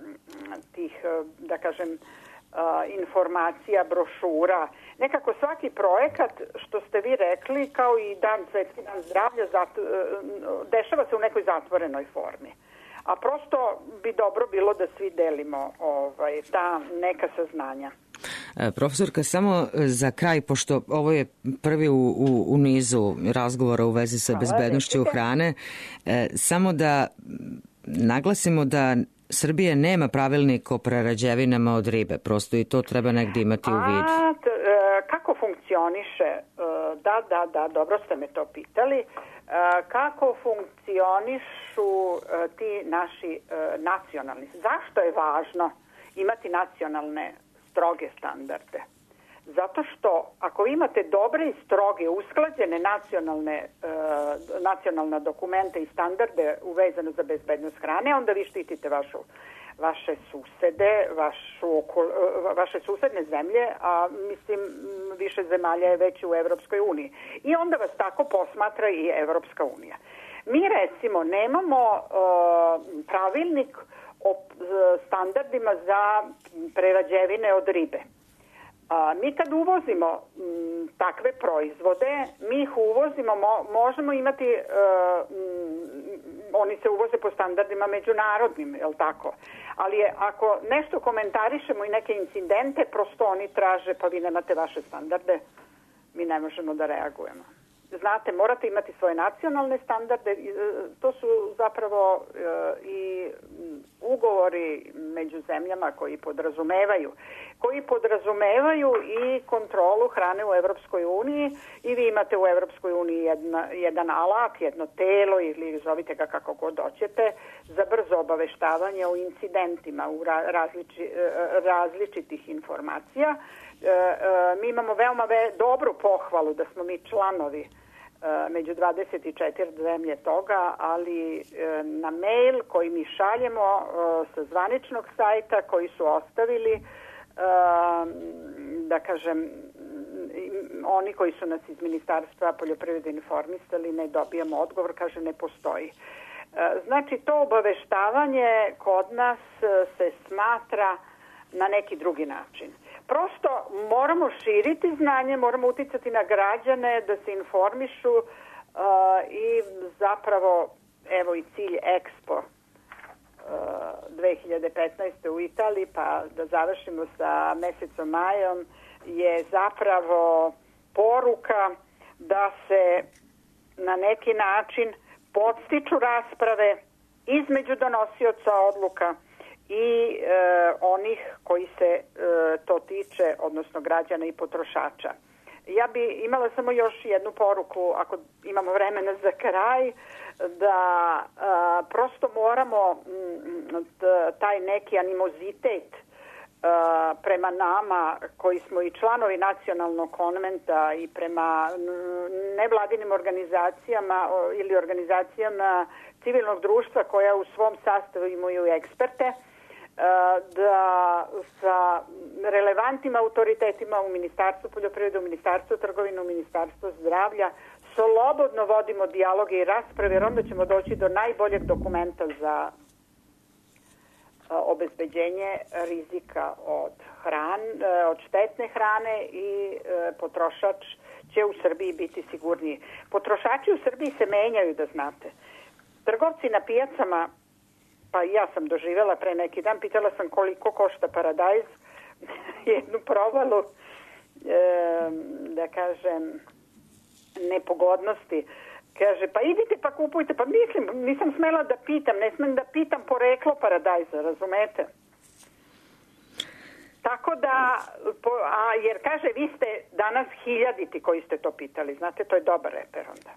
Speaker 12: tih, uh, da kažem, uh, informacija, brošura. Nekako svaki projekat, što ste vi rekli, kao i dan, Svetski dan zdravlja, zat, uh, dešava se u nekoj zatvorenoj formi. A prosto bi dobro bilo da svi delimo ovaj, ta neka saznanja.
Speaker 4: Profesorka, samo za kraj, pošto ovo je prvi u, u, u nizu razgovora u vezi sa bezbednošću hrane, e, samo da naglasimo da Srbija nema pravilnik o prerađevinama od ribe, prosto i to treba negdje imati u vidu.
Speaker 12: A, t, e, kako funkcioniše, e, da, da, da, dobro ste me to pitali, e, kako funkcionišu e, ti naši e, nacionalni, zašto je važno imati nacionalne stroge standarde? Zato što ako imate dobre i stroge, usklađene nacionalne, e, nacionalna dokumenta i standarde uvezano za bezbednost hrane, onda vi štitite vašu, vaše susede, vašu, vaše susedne zemlje, a mislim više zemalja je već u Evropskoj uniji. I onda vas tako posmatra i Evropska unija. Mi recimo nemamo e, pravilnik o standardima za prerađevine od ribe. A, mi kad uvozimo m, takve proizvode, mi ih uvozimo, mo, možemo imati, e, m, oni se uvoze po standardima međunarodnim, je li tako? Ali je, ako nešto komentarišemo i neke incidente, prosto oni traže, pa vi nemate vaše standarde, mi ne možemo da reagujemo. Znate, morate imati svoje nacionalne standarde, to su zapravo e, i ugovori među zemljama koji podrazumevaju, koji podrazumevaju i kontrolu hrane u Evropskoj uniji i vi imate u Evropskoj uniji jedna, jedan alat, jedno telo ili zovite ga kako god hoćete za brzo obaveštavanje o incidentima u različi, različitih informacija. E, e, mi imamo veoma ve, dobru pohvalu da smo mi članovi među dvadeset četiri zemlje toga, ali na mail koji mi šaljemo sa zvaničnog sajta, koji su ostavili, da kažem, oni koji su nas iz Ministarstva poljoprivrede informisali, ne dobijamo odgovor, kaže ne postoji. Znači, to obaveštavanje kod nas se smatra na neki drugi način. Prosto moramo širiti znanje, moramo uticati na građane da se informišu uh, i zapravo, evo i cilj Expo uh, dve hiljade petnaeste. u Italiji, pa da završimo sa mesecom majom, je zapravo poruka da se na neki način podstiču rasprave između donosioca odluka i e, onih koji se e, to tiče, odnosno građana i potrošača. Ja bi imala samo još jednu poruku, ako imamo vremena za kraj, da a, prosto moramo m, taj neki animozitet a, prema nama, koji smo i članovi nacionalnog konventa, i prema nevladinim organizacijama o, ili organizacijama civilnog društva koja u svom sastavu imaju eksperte, da sa relevantnim autoritetima u Ministarstvu poljoprivrede, u Ministarstvu trgovine, u Ministarstvu zdravlja slobodno vodimo dijaloge i rasprave, jer onda ćemo doći do najboljeg dokumenta za obezbeđenje rizika od hrane, od štetne hrane, i potrošač će u Srbiji biti sigurniji. Potrošači u Srbiji se menjaju, da znate. Trgovci na pijacama, pa ja sam doživjela pre neki dan, pitala sam koliko košta paradajz, jednu provalu, e, da kažem, nepogodnosti. Kaže, pa idite pa kupujte, pa mislim, nisam smela da pitam, ne smem da pitam poreklo paradajza, razumete? Tako da, po, a jer kaže, vi ste danas hiljaditi koji ste to pitali, znate, to je dobar reper onda.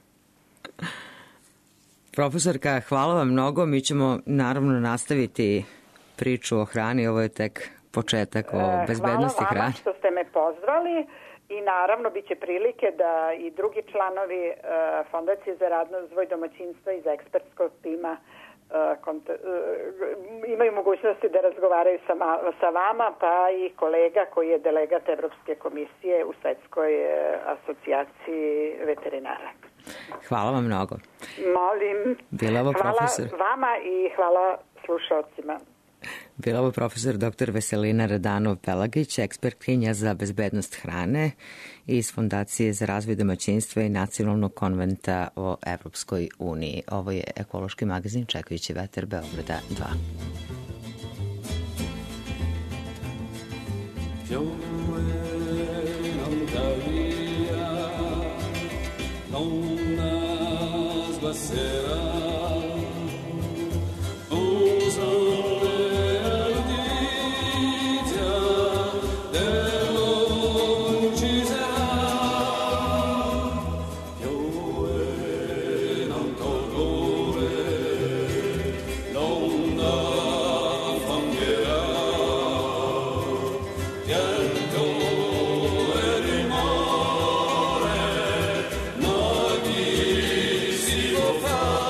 Speaker 4: Profesorka, hvala vam mnogo. Mi ćemo naravno nastaviti priču o hrani. Ovo je tek početak o bezbednosti hrane.
Speaker 12: Hvala vama što ste me pozvali i naravno bit će prilike da i drugi članovi uh, Fondacije za razvoj domaćinstva iz ekspertskog tima uh, kont- uh, imaju mogućnosti da razgovaraju sa, ma- sa vama, pa i kolega koji je delegat Evropske komisije u Svetskoj uh, asocijaciji veterinara.
Speaker 4: Hvala vam mnogo.
Speaker 12: Molim.
Speaker 4: Bila ovo
Speaker 12: hvala
Speaker 4: profesor.
Speaker 12: vama i hvala slušalcima.
Speaker 4: Bila ovo profesor doktor Veselina Radanov-Pelagić, ekspertkinja za bezbednost hrane iz Fondacije za razvoj domaćinstva i Nacionalnog konventa o Evropskoj uniji. Ovo je ekološki magazin Čekajući vetar Beograda dva.
Speaker 13: Será usando el día de longe yo non tolore non da fangera pianto e rimore non di si lo fa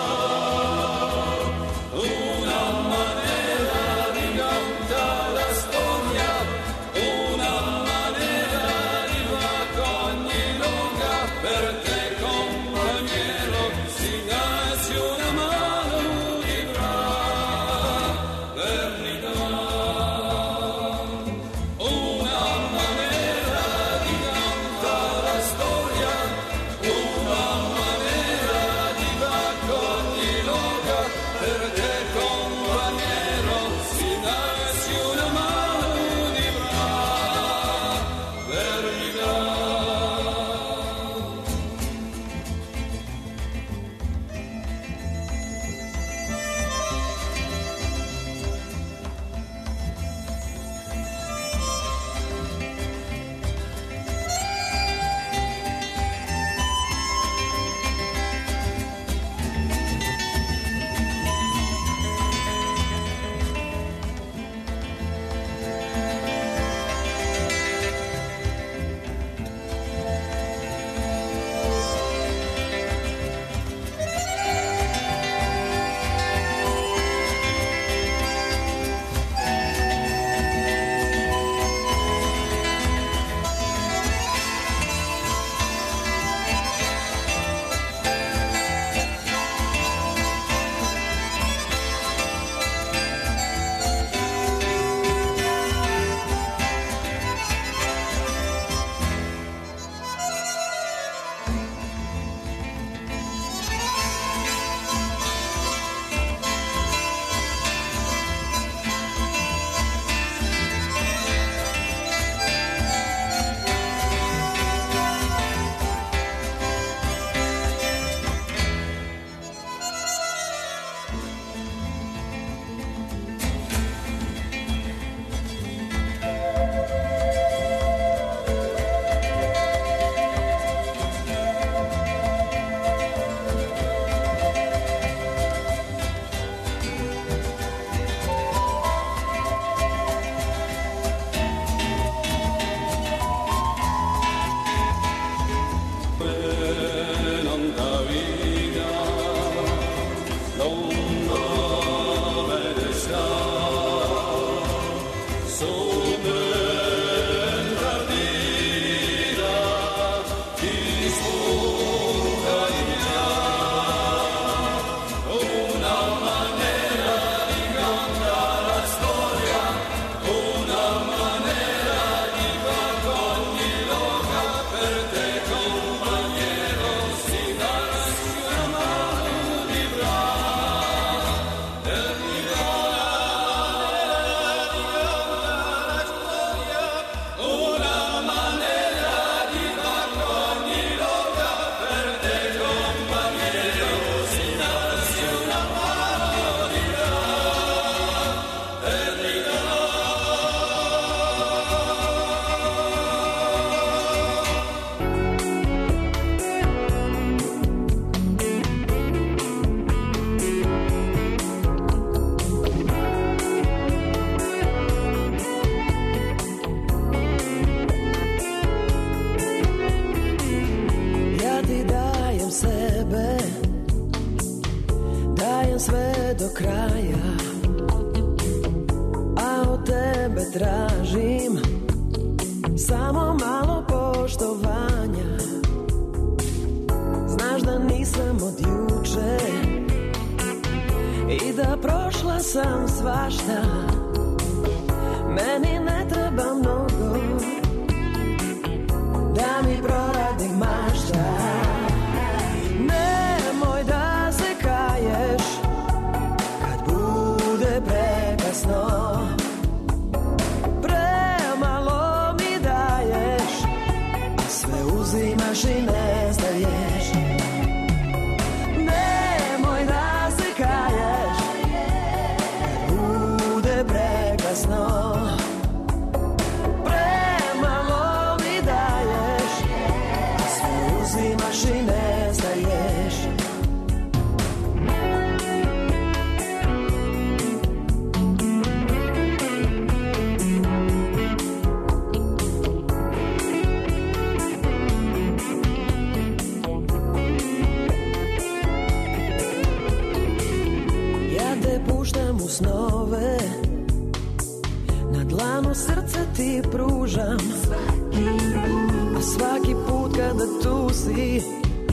Speaker 14: do kraja, a od tebe tražim samo malo poštovanja. Znaš da nisam od juče i da prošla sam svašta. Meni ne treba mnogo da mi proradi mašta. Nemoj da se kaješ kad bude prekasno. Premalo mi daješ, a sve uzimaš i ne zdaješ. Nemoj da se kaješ kad bude prekasno. Premalo mi daješ, a sve uzimaš i ne zdaješ. Puštam u snove, na dlanu srce ti pružam, a svaki put kada tu si,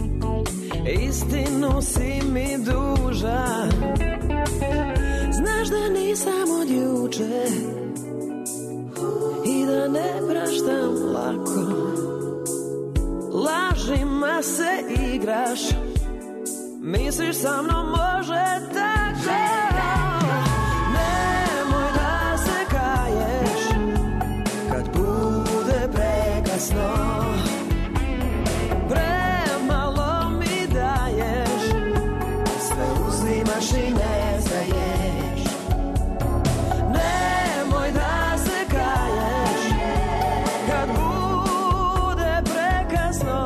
Speaker 14: istinu si mi dužan. Znaš da nisam od juče i da ne praštam lako. Lažima se igraš, misliš sa mnom može tako. Nemoj da se kaješ kad bude prekasno. Premalo mi daješ, sve uzimaš i ne zdaješ. Nemoj da se kaješ kad bude prekasno.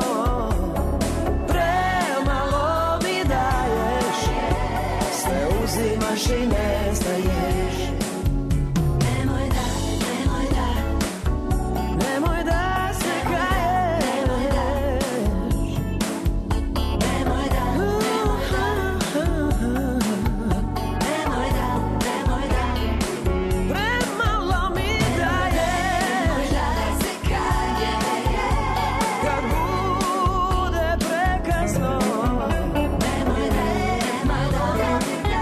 Speaker 14: Premalo mi daješ, sve uzimaš i ne zdaješ. Nemoj da, nemoj da, nemoj da se kaješ. Nemoj da, nemoj da, nemoj da, nemoj da. Premalo mi daješ, da se kaješ kad bude prekasno. Nemoj da, nemoj da,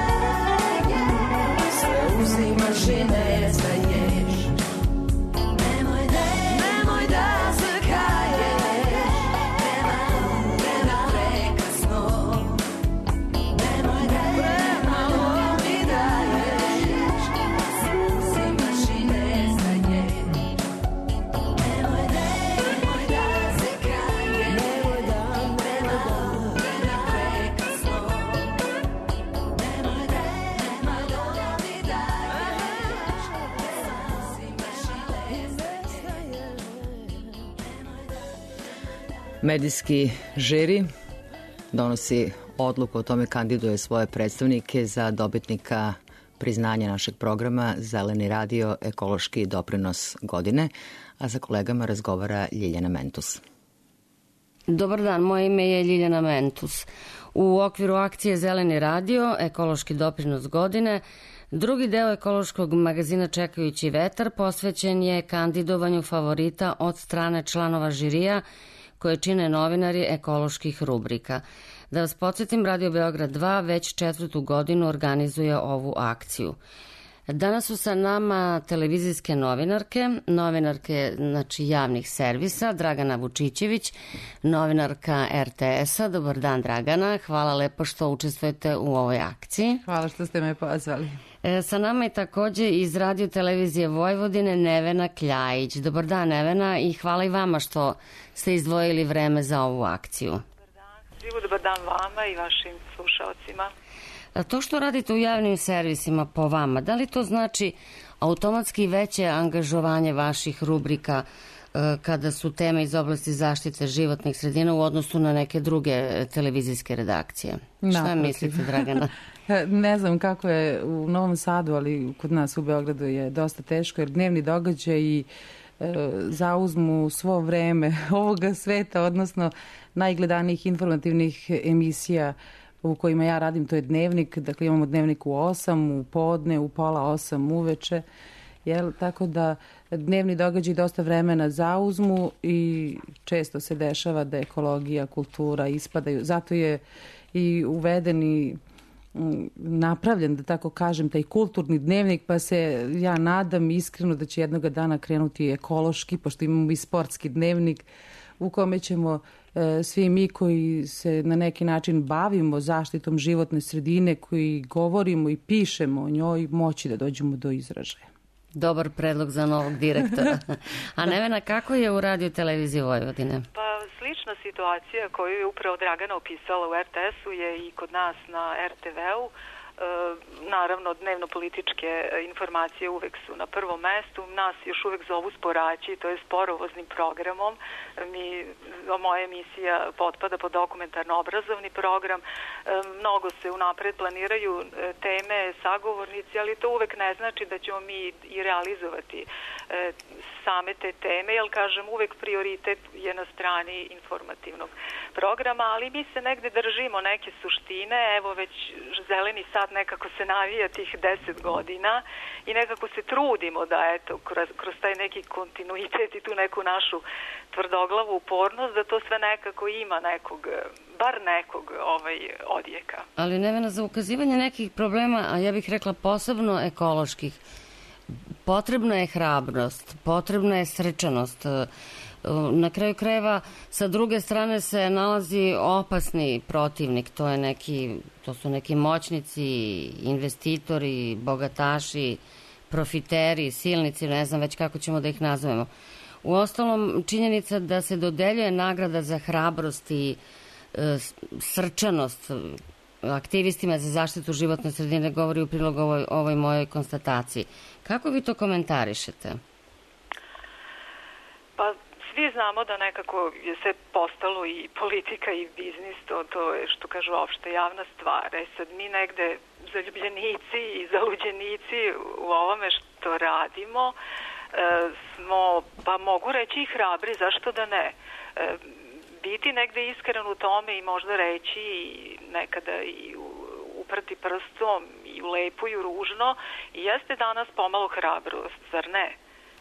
Speaker 14: sve uzimaš i ne zdaješ. Nemoj da, nemoj da se kaješ, premalo prekasno. Nemoj da, premalo mi daješ, sve uzimaš i ne zdaješ. Nemoj da, nemoj da se kaješ, nemoj da, premalo prekasno. Nemoj da, nemoj da mi daješ, sve uzimaš i ne zdaješ.
Speaker 4: Medijski žiri donosi odluku o tome, kandiduje svoje predstavnike za dobitnika priznanja našeg programa Zeleni radio ekološki doprinos godine, a sa kolegama razgovara Ljiljana Mentus.
Speaker 15: Dobar dan, moje ime je Ljiljana Mentus. U okviru akcije Zeleni radio, ekološki doprinos godine, drugi deo ekološkog magazina Čekajući vetar posvećen je kandidovanju favorita od strane članova žirija koje čine novinari ekoloških rubrika. Da vas podsjetim, Radio Beograd dva već četvrtu godinu organizuje ovu akciju. Danas su sa nama televizijske novinarke, novinarke znači, javnih servisa, Dragana Vučićević, novinarka er te es a. Dobar dan, Dragana. Hvala lepo što učestvujete u ovoj akciji.
Speaker 16: Hvala što ste me pozvali.
Speaker 15: E, sa nama je takođe iz Radio televizije Vojvodine Nevena Kljajić. Dobar dan, Nevena, i hvala i vama što ste izdvojili vreme za ovu akciju.
Speaker 17: Dobar dan, Svivu, dobar dan vama i vašim slušalcima.
Speaker 15: To što radite u javnim servisima po vama, da li to znači automatski veće angažovanje vaših rubrika kada su teme iz oblasti zaštite životnih sredina u odnosu na neke druge televizijske redakcije? Naprotiv. Šta mislite, Dragana?
Speaker 16: Ne znam kako je u Novom Sadu, ali kod nas u Beogradu je dosta teško, jer dnevni događaji zauzmu svo vreme ovoga sveta, odnosno najgledanijih informativnih emisija u kojima ja radim, to je dnevnik, dakle imamo dnevnik u osam, u podne, u pola osam uveče, jel? Tako da dnevni događaj dosta vremena zauzmu i često se dešava da ekologija, kultura ispadaju. Zato je i uveden i napravljen, da tako kažem, taj kulturni dnevnik, pa se ja nadam iskreno da će jednoga dana krenuti ekološki, pošto imamo i sportski dnevnik u kome ćemo e, svi mi koji se na neki način bavimo zaštitom životne sredine, koji govorimo i pišemo o njoj, moći da dođemo do izražaja.
Speaker 15: Dobar predlog za novog direktora. A Nevena, kako je u Radio televiziji Vojvodine?
Speaker 17: Pa slična situacija koju je upravo Dragana opisala u er te esu je i kod nas na er te veu. Naravno, dnevno-političke informacije uvek su na prvom mestu. Nas još uvek zovu sporaći, to je sporovoznim programom. Mi, moja emisija potpada pod dokumentarno-obrazovni program. Mnogo se unapred planiraju teme, sagovornici, ali to uvek ne znači da ćemo mi i realizovati same te teme, jer kažem, uvek prioritet je na strani informativnog programa, ali mi se negde držimo neke suštine. Evo već zeleni sad nekako se navija tih deset godina i nekako se trudimo da eto kroz, kroz taj neki kontinuitet i tu neku našu tvrdoglavu upornost da to sve nekako ima nekog, bar nekog ovaj, odjeka.
Speaker 15: Ali Nevena, za ukazivanje nekih problema, a ja bih rekla posebno ekoloških, potrebna je hrabrost, potrebna je srčanost. Na kraju krajeva, sa druge strane se nalazi opasni protivnik, to je neki, to su neki moćnici, investitori, bogataši, profiteri, silnici, ne znam već kako ćemo da ih nazovemo. U ostalom, činjenica da se dodeljuje nagrada za hrabrost i e, srčanost aktivistima za zaštitu životne sredine govori u prilog ovoj, ovoj mojoj konstataciji. Kako vi to komentarišete?
Speaker 17: Pa svi znamo da nekako je sve postalo i politika i biznis, to, to je što kažu opšte javna stvar. E sad mi negde zaljubljenici i zaluđenici u ovome što radimo e, smo, pa mogu reći i hrabri, zašto da ne? E, biti negde iskren u tome i možda reći i nekada i uprti prstom i u lepo i u ružno i jeste danas pomalo hrabrost, zar ne?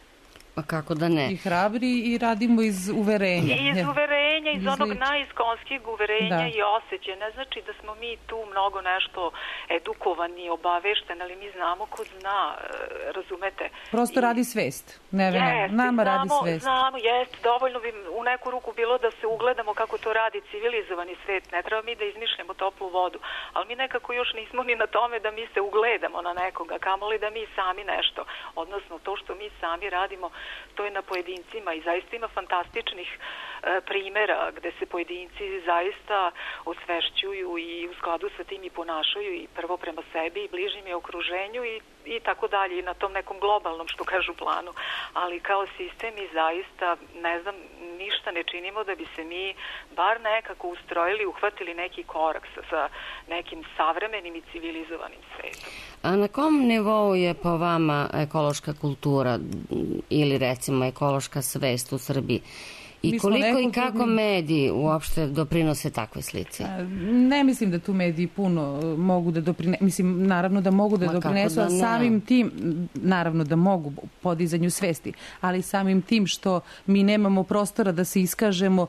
Speaker 15: A kako da ne?
Speaker 16: I hrabri i radimo iz uverenja.
Speaker 17: I iz uverenja, iz onog
Speaker 16: Izlično.
Speaker 17: najiskonskijeg uverenja
Speaker 16: Da.
Speaker 17: i osjećaja. Ne znači da smo mi tu mnogo nešto edukovani, obavešteni, ali mi znamo ko zna, razumete?
Speaker 16: Prosto
Speaker 17: I...
Speaker 16: radi svest. Nevena,
Speaker 17: Jeste,
Speaker 16: nama
Speaker 17: znamo,
Speaker 16: radi svest.
Speaker 17: Znamo, jeste, dovoljno bi u neku ruku bilo da se ugledamo kako to radi civilizovani svet. Ne treba mi da izmišljamo toplu vodu, ali mi nekako još nismo ni na tome da mi se ugledamo na nekoga, kamoli da mi sami nešto, odnosno to što mi sami radimo, to je na pojedincima i zaista ima fantastičnih e, primjera gde se pojedinci zaista osvešćuju i u skladu sa tim i ponašaju i prvo prema sebi i bližnjem je okruženju i, i tako dalje i na tom nekom globalnom što kažu planu, ali kao sistem i zaista ne znam, ništa ne činimo da bi se mi bar nekako ustrojili, uhvatili neki korak sa, sa nekim savremenim i civilizovanim svetom.
Speaker 15: A na kom nivou je po vama ekološka kultura ili recimo ekološka svest u Srbiji? I koliko i kako mediji uopšte doprinose takvoj slici?
Speaker 16: Ne mislim da tu mediji puno mogu da doprinesu, mislim naravno da mogu da
Speaker 15: Ma
Speaker 16: doprinesu,
Speaker 15: da
Speaker 16: a samim tim, naravno da mogu podizanju svesti, ali samim tim što mi nemamo prostora da se iskažemo,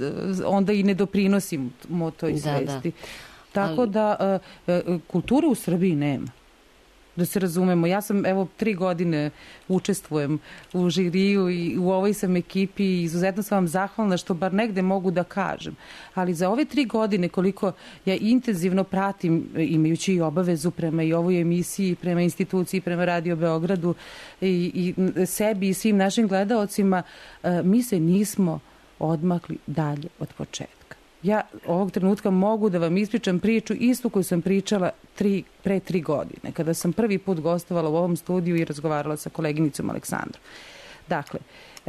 Speaker 16: onda i ne doprinosimo toj svesti. Da, da. Tako ali... da kulture u Srbiji nema. Da se razumemo, ja sam evo tri godine učestvujem u žiriju i u ovoj sam ekipi i izuzetno sam vam zahvalna što bar negde mogu da kažem. Ali za ove tri godine koliko ja intenzivno pratim, imajući i obavezu prema i ovoj emisiji, prema instituciji, prema Radio Beogradu i, i sebi i svim našim gledaocima, mi se nismo odmakli dalje od početka. Ja ovog trenutka mogu da vam ispričam priču istu koju sam pričala tri, pre tri godine, kada sam prvi put gostovala u ovom studiju i razgovarala sa koleginicom Aleksandrom. Dakle,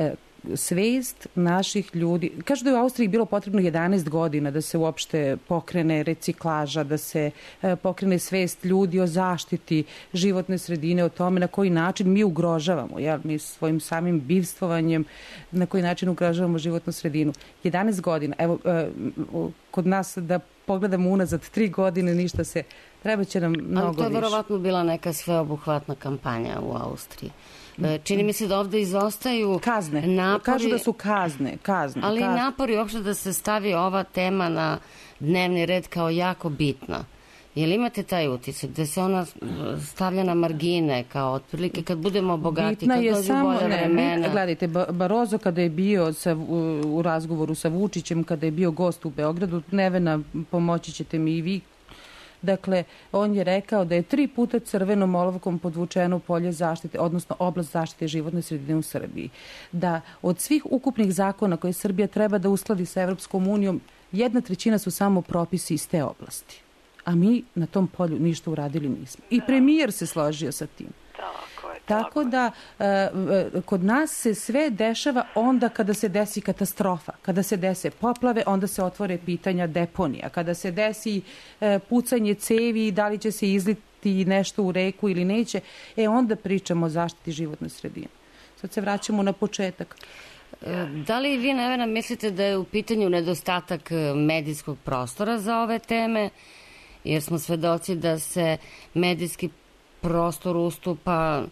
Speaker 16: svest naših ljudi, kažu da je u Austriji bilo potrebno jedanaest godina da se uopšte pokrene reciklaža, da se pokrene svest ljudi o zaštiti životne sredine, o tome na koji način mi ugrožavamo, jel, mi svojim samim bivstvovanjem, na koji način ugrožavamo životnu sredinu. jedanaest godina, evo, kod nas da pogledamo unazad tri godine, ništa se, treba će nam mnogo više.
Speaker 15: Ali to je verovatno bila neka sveobuhvatna kampanja u Austriji. Čini mi se da ovde izostaju
Speaker 16: kazne.
Speaker 15: Napori,
Speaker 16: kažu da su kazne, kazne.
Speaker 15: Ali
Speaker 16: kazne.
Speaker 15: napori uopšte da se stavi ova tema na dnevni red kao jako bitna. Jel imate taj utisak da se ona stavlja na margine kao otprilike kad budemo bogati,
Speaker 16: bitna
Speaker 15: kad
Speaker 16: je
Speaker 15: dođu
Speaker 16: samo,
Speaker 15: bolje
Speaker 16: ne,
Speaker 15: vremena?
Speaker 16: Gledajte, Barozo kada je bio sa, u, u razgovoru sa Vučićem, kada je bio gost u Beogradu, Nevena, pomoći ćete mi i vi, dakle, on je rekao da je tri puta crvenom olovkom podvučeno polje zaštite, odnosno oblast zaštite životne sredine u Srbiji. Da od svih ukupnih zakona koje Srbija treba da uskladi sa Evropskom unijom, jedna trećina su samo propisi iz te oblasti. A mi na tom polju ništa uradili nismo. I premijer se složio sa tim.
Speaker 17: Tako je.
Speaker 16: Tako da e, kod nas se sve dešava onda kada se desi katastrofa. Kada se dese poplave, onda se otvore pitanja deponija. Kada se desi e, pucanje cevi, da li će se izliti nešto u reku ili neće, e onda pričamo o zaštiti životne sredine. Sad se vraćamo na početak.
Speaker 15: Da li vi, Nevena, mislite da je u pitanju nedostatak medijskog prostora za ove teme? Jer smo svedoci da se medijski prostor ustupa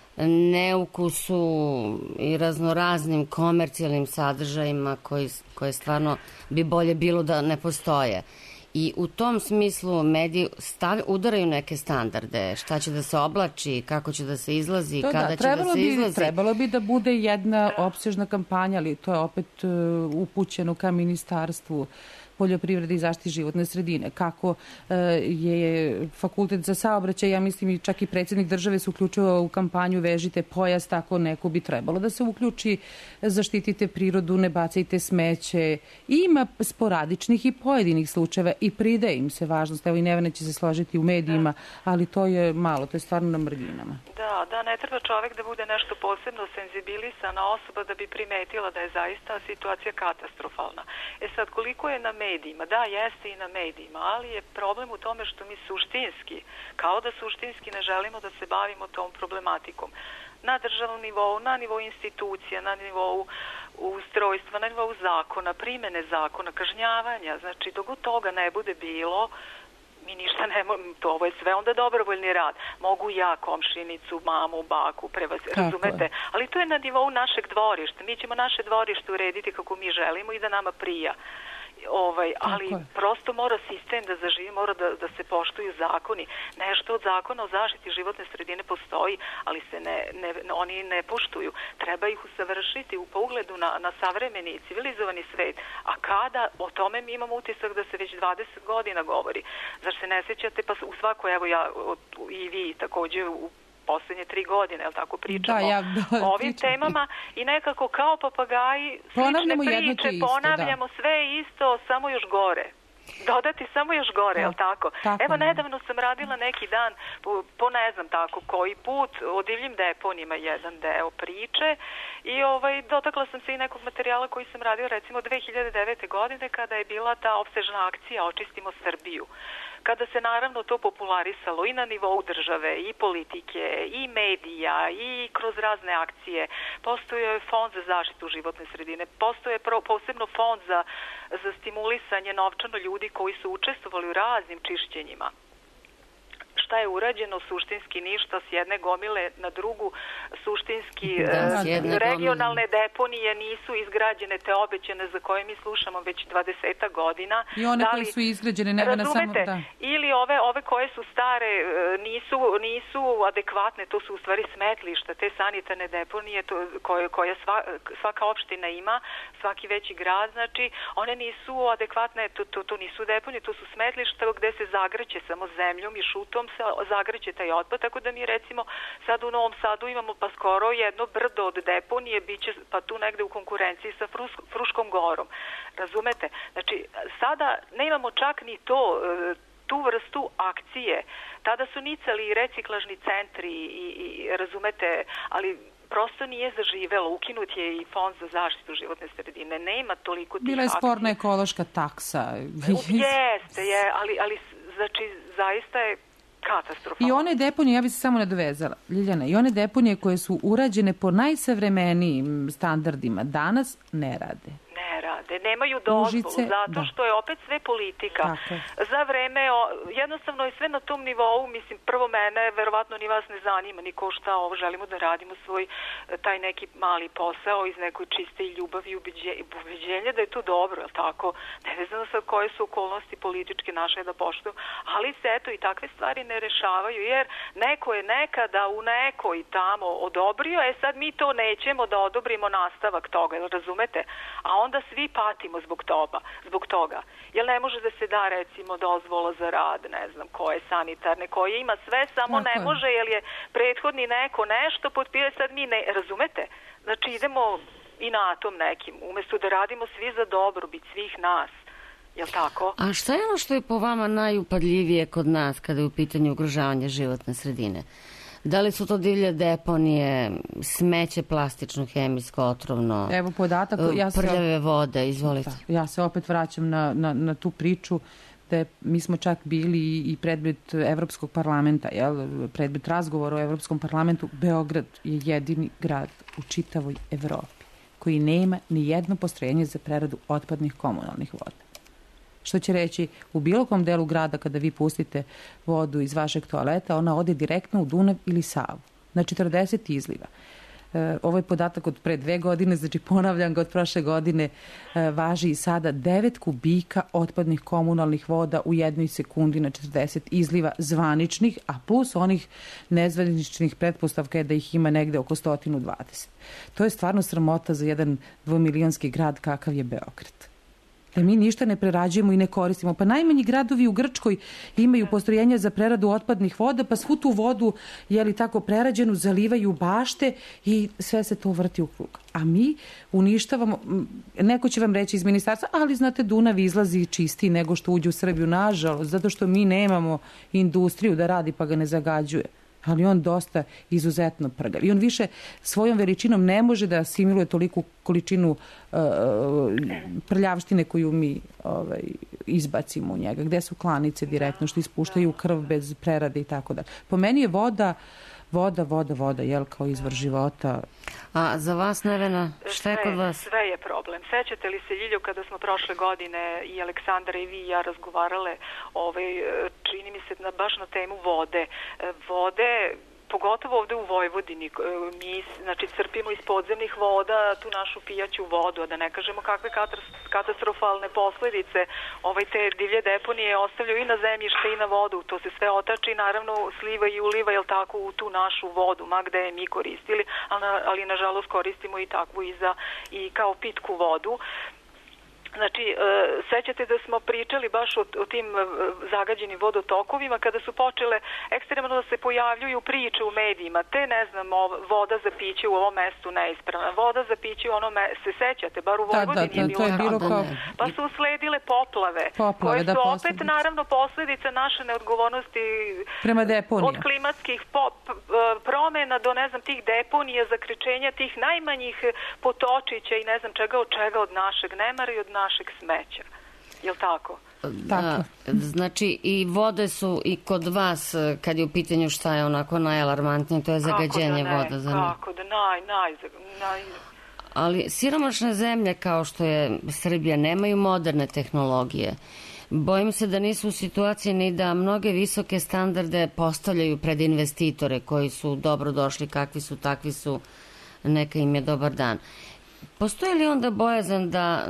Speaker 15: neukusu i raznoraznim komercijalnim sadržajima koji, koje stvarno bi bolje bilo da ne postoje. I u tom smislu mediji stav, udaraju neke standarde, šta će da se oblači, kako će da se izlazi,
Speaker 16: to
Speaker 15: kada
Speaker 16: da,
Speaker 15: će da se
Speaker 16: bi,
Speaker 15: izlazi.
Speaker 16: Trebalo bi da bude jedna opsežna kampanja, ali to je opet uh, upućeno ka ministarstvu poljoprivrede i zaštiti životne sredine. Kako uh, je fakultet za saobraćaj, ja mislim i čak i predsjednik države se uključio u kampanju Vežite pojas, tako neko bi trebalo da se uključi, zaštitite prirodu, ne bacajte smeće. Ima sporadičnih i pojedinih slučajeva i pridaje im se važnost. Evo i Nevena će se složiti u medijima, ali to je malo, to je stvarno na marginama.
Speaker 17: Da, da, ne treba čovek da bude nešto posebno senzibilisana osoba da bi primetila da je zaista situacija katastrofalna. E sad, koliko je na medijima? Da, jeste i na medijima, ali je problem u tome što mi suštinski, kao da suštinski ne želimo da se bavimo tom problematikom. Na državnom nivou, na nivou institucija, na nivou ustrojstva, na nivou zakona, primene zakona, kažnjavanja. Znači, dok od toga ne bude bilo, mi ništa ne možemo, to ovo je sve onda dobrovoljni rad. Mogu ja komšinicu, mamu, baku, prevaz, razumete? Ali to je na nivou našeg dvorišta. Mi ćemo naše dvorište urediti kako mi želimo i da nama prija. Ovaj, ali prosto mora sistem da zaživi, mora da, da se poštuju zakoni. Nešto od zakona o zaštiti životne sredine postoji, ali se ne, ne, oni ne poštuju. Treba ih usavršiti u pogledu na, na savremeni civilizovani svet. A kada? O tome mi imamo utisak da se već dvadeset godina govori. Zar se ne sjećate? Pa u svakoj, evo ja i vi također u poslednje tri godine, jel tako, pričamo
Speaker 16: da, ja, da,
Speaker 17: o ovim pričam. temama i nekako kao papagaji slične priče, isto, ponavljamo da. sve isto, samo još gore. Dodati samo još gore, da. jel tako? tako? Evo, nedavno sam radila neki dan, po, po ne znam tako koji put, o divljim deponima jedan deo priče i ovaj, dotakla sam se i nekog materijala koji sam radio recimo dve hiljade devete. godine kada je bila ta opsežna akcija Očistimo Srbiju. Kada se naravno to popularisalo i na nivou države, i politike, i medija, i kroz razne akcije. Postoje fond za zaštitu životne sredine, postoje pro, posebno fond za, za stimulisanje novčano ljudi koji su učestvovali u raznim čišćenjima. Šta je urađeno? Suštinski ništa, s jedne gomile na drugu, suštinski da, e, regionalne gomile. deponije nisu izgrađene, te obećane za koje mi slušamo već dvadeset godina.
Speaker 16: I one
Speaker 17: da li,
Speaker 16: koje su izgrađene, ne na samo da.
Speaker 17: Ili ove, ove koje su stare nisu, nisu adekvatne, to su u stvari smetlišta, te sanitarne deponije to, koje, koje sva, svaka opština ima, svaki veći grad, znači one nisu adekvatne, to, to, to nisu deponije, to su smetlišta gde se zagraće samo zemljom i šutom se zagraće taj otpad, tako da mi recimo sad u Novom Sadu imamo pa skoro jedno brdo od deponije, bit će pa tu negde u konkurenciji sa Frus, Fruškom gorom. Razumete? Znači, sada ne imamo čak ni to, tu vrstu akcije. Tada su nicali i reciklažni centri i, i razumete, ali prosto nije zaživelo. Ukinut je i fond za zaštitu životne sredine. Nema toliko tih akcija.
Speaker 16: Bila je sporna ekološka taksa.
Speaker 17: Jeste, je, ali, ali znači, zaista je katastrofalno.
Speaker 16: I one deponije, ja bi se samo nadovezala, Ljiljana, i one deponije koje su urađene po najsavremenijim standardima danas ne rade.
Speaker 17: Ne rade. rade, nemaju dozvolu,
Speaker 16: Užice,
Speaker 17: zato
Speaker 16: da.
Speaker 17: što je opet sve politika.
Speaker 16: Tako je.
Speaker 17: Za vreme, o, jednostavno je sve na tom nivou, mislim, prvo mene, verovatno ni vas ne zanima, ni ko šta ovo, želimo da radimo svoj, e, taj neki mali posao iz nekoj čiste i ljubavi i ubeđe- ubeđenja da je to dobro, jel tako? Nevezano sad koje su okolnosti političke naše da poštuju, ali se eto i takve stvari ne rešavaju, jer neko je nekada u nekoj tamo odobrio, e sad mi to nećemo da odobrimo nastavak toga, jel razumete? A onda svi patimo zbog toga, zbog toga. Jel ne može da se da recimo dozvola za rad, ne znam, koje sanitarne, koje ima sve, samo
Speaker 16: Tako
Speaker 17: ne
Speaker 16: je.
Speaker 17: može, jer je prethodni neko nešto potpio, sad mi ne, razumete? Znači idemo i na atom nekim, umesto da radimo svi za dobrobit svih nas. Jel tako?
Speaker 15: A šta je ono što je po vama najupadljivije kod nas kada je u pitanju ugrožavanja životne sredine? Da li su to divlje deponije, smeće plastično, hemijsko, otrovno,
Speaker 16: Evo podatak, ja se,
Speaker 15: prljave vode, izvolite.
Speaker 16: da, ja se opet vraćam na, na, na tu priču da je, mi smo čak bili i, i predmet Evropskog parlamenta, jel? Predmet razgovora o Evropskom parlamentu. Beograd je jedini grad u čitavoj Evropi koji nema ni jedno postrojenje za preradu otpadnih komunalnih voda. Što će reći, u bilo kom delu grada kada vi pustite vodu iz vašeg toaleta, ona ode direktno u Dunav ili Savu, na četrdeset izliva. E, ovo je podatak od pre dve godine, znači ponavljam ga od prošle godine, e, važi i sada devet kubika otpadnih komunalnih voda u jednoj sekundi na četrdeset izliva zvaničnih, a plus onih nezvaničnih pretpostavka je da ih ima negde oko sto dvadeset. To je stvarno sramota za jedan dvomilijonski grad kakav je Beograd. Da mi ništa ne prerađujemo i ne koristimo. Pa najmanji gradovi u Grčkoj imaju postrojenja za preradu otpadnih voda, pa svu tu vodu, jeli tako prerađenu, zalivaju bašte i sve se to vrti u krug. A mi uništavamo, neko će vam reći iz ministarstva, ali znate, Dunav izlazi čistiji nego što uđe u Srbiju, nažalost, zato što mi nemamo industriju da radi pa ga ne zagađuje. Ali on dosta izuzetno prljav. I on više svojom veličinom ne može da asimiluje toliku količinu uh, prljavštine koju mi ovaj, izbacimo u njega. Gde su klanice direktno što ispuštaju krv bez prerade i tako da. Po meni je voda, voda, voda, voda, jel, kao izvor života.
Speaker 15: A za vas, Nevena, šta je kod vas?
Speaker 17: Sve je problem. Sećate li se, Ljiljo, kada smo prošle godine i Aleksandra i vi i ja razgovarale, ovaj, čini mi se na, baš na temu vode. Vode, pogotovo ovde u Vojvodini, mi znači crpimo iz podzemnih voda tu našu pijaću vodu, a da ne kažemo kakve katastrofalne posledice ovaj, te divlje deponije ostavljaju i na zemljište i na vodu. To se sve otači, naravno sliva i uliva, jel tako, u tu našu vodu, ma gde je mi koristili, ali, ali nažalost koristimo i takvu i, za, i kao pitku vodu. Znači, e, sećate da smo pričali baš o, o tim zagađenim vodotokovima kada su počele ekstremno da se pojavljuju priče u medijima, te ne znam, voda za piće u ovom mestu neispravna, voda za piće u onom mestu, se sećate, bar u Vojvodini
Speaker 16: da, da,
Speaker 17: je
Speaker 16: to je bilo kao...
Speaker 17: Pa su usledile poplave,
Speaker 16: poplave
Speaker 17: koje su
Speaker 16: da,
Speaker 17: opet
Speaker 16: posledice.
Speaker 17: naravno posledica naše neodgovornosti
Speaker 16: prema deponija.
Speaker 17: Od klimatskih pop, promena do ne znam tih deponija, zakrečenja tih najmanjih potočića i ne znam čega od čega od našeg nemara i od našeg smeća. Jel tako?
Speaker 15: Da, znači i vode su i kod vas, kad je u pitanju šta je onako najalarmantnije, to je zagađenje
Speaker 17: kako da ne,
Speaker 15: voda. Za
Speaker 17: kako da, naj, naj, naj...
Speaker 15: Ali siromašne zemlje kao što je Srbija nemaju moderne tehnologije. Bojim se da nisu u situaciji ni da mnoge visoke standarde postavljaju pred investitore koji su dobro došli, kakvi su, takvi su, neka im je dobar dan. Postoji li onda bojazan da,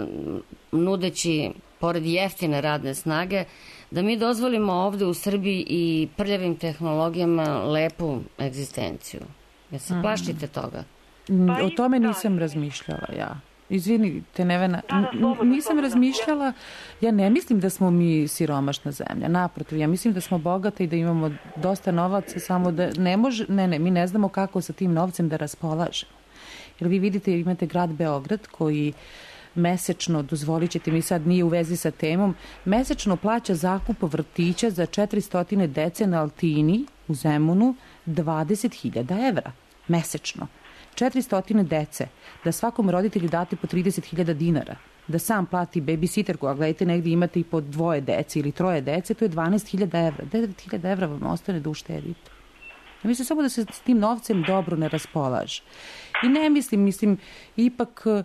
Speaker 15: nudeći pored jeftine radne snage, da mi dozvolimo ovde u Srbiji i prljavim tehnologijama lepu egzistenciju? Ja se
Speaker 16: Mm.
Speaker 15: plašite toga?
Speaker 16: O tome nisam razmišljala ja. Izvinite, Nevena, n- nisam razmišljala, ja ne mislim da smo mi siromašna zemlja, naprotiv, ja mislim da smo bogate i da imamo dosta novaca, samo da ne može, ne, ne, mi ne znamo kako sa tim novcem da raspolažemo. Jer vi vidite, imate grad Beograd koji mesečno, dozvolit ćete mi sad, nije u vezi sa temom, mesečno plaća zakup vrtića za četiristo dece na Altini u Zemunu dvadeset hiljada evra mesečno. četiristo dece, da svakom roditelju date po trideset hiljada dinara, da sam plati babysitterku, a gledajte, negdje imate i po dvoje dece ili troje dece, to je dvanaest hiljada evra. devet hiljada evra vam ostane da uštedite. Ja mislim samo da se s tim novcem dobro ne raspolaže. I ne mislim, mislim, ipak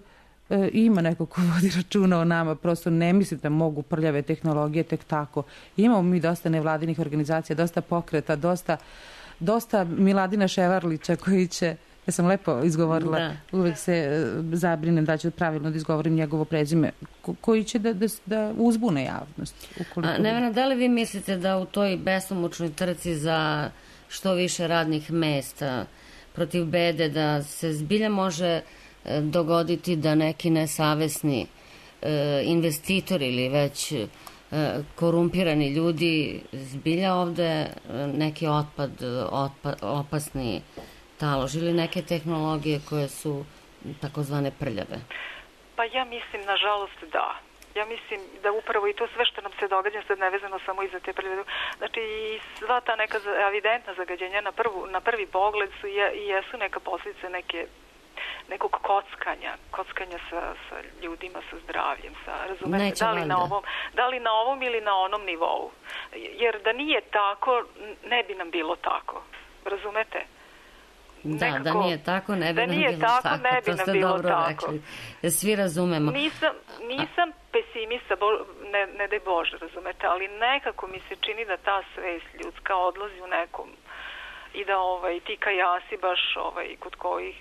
Speaker 16: E, ima neko ko vodi računa o nama, prosto ne mislim da mogu prljave tehnologije tek tako. Imamo mi dosta nevladinih organizacija, dosta pokreta, dosta, dosta Miladina Ševarlića koji će, ja sam lepo izgovorila, da. Uvek se e, zabrinem da ću pravilno da izgovorim njegovo prezime, ko, koji će da, da, da uzbune javnost.
Speaker 15: A, Nevena, da li vi mislite da u toj besomučnoj trci za što više radnih mesta protiv bede, da se zbilja može dogoditi da neki nesavesni e, investitori ili već e, korumpirani ljudi zbilja ovde neki otpad, otpad opasni talož ili neke tehnologije koje su takozvane prljave?
Speaker 17: Pa ja mislim, nažalost, da. Ja mislim da upravo i to sve što nam se događa sad nevezano samo iza te prljave. Znači i sva ta neka evidentna zagađenja na, prvu, na prvi pogled su je, i jesu neka posljedice neke nekog kockanja, kockanja sa, sa ljudima, sa zdravljem, sa, razumete, da li, na ovom, da li na ovom ili na onom nivou. Jer da nije tako, ne bi nam bilo tako. Razumete?
Speaker 15: Da,
Speaker 17: Nekako,
Speaker 15: da nije tako, ne bi
Speaker 17: da
Speaker 15: nam
Speaker 17: nije
Speaker 15: bilo
Speaker 17: tako,
Speaker 15: tako.
Speaker 17: Ne bi
Speaker 15: to
Speaker 17: nam
Speaker 15: ste
Speaker 17: bilo
Speaker 15: dobro
Speaker 17: tako.
Speaker 15: rekli. Svi razumemo.
Speaker 17: Nisam, nisam pesimista, bo, ne, ne daj Bože, razumete, ali nekako mi se čini da ta svest ljudska odlazi u nekom i da ovaj, ti kajasi baš ovaj, kod kojih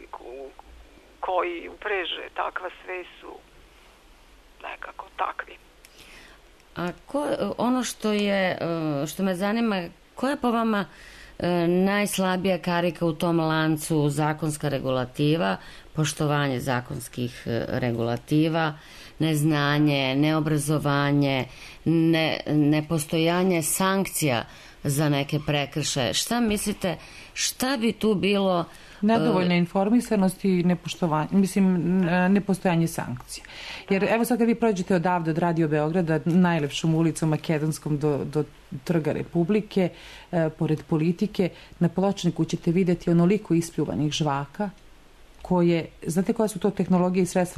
Speaker 17: koji upreže takva svest su nekako takvi.
Speaker 15: A ko, ono što je, što me zanima, koja je po vama najslabija karika u tom lancu zakonska regulativa, poštovanje zakonskih regulativa, neznanje, neobrazovanje, ne, nepostojanje sankcija za neke prekršaje? Šta mislite, šta bi tu bilo?
Speaker 16: Nedovoljna informisanost i nepoštovanje, mislim, nepostojanje sankcija. Jer evo sad kad vi prođete odavde od Radio Beograda, najlepšom ulicom Makedonskom do, do Trga Republike, e, pored Politike, na pločniku ćete vidjeti onoliko ispljuvanih žvaka, koje, znate koja su to tehnologije i sredstva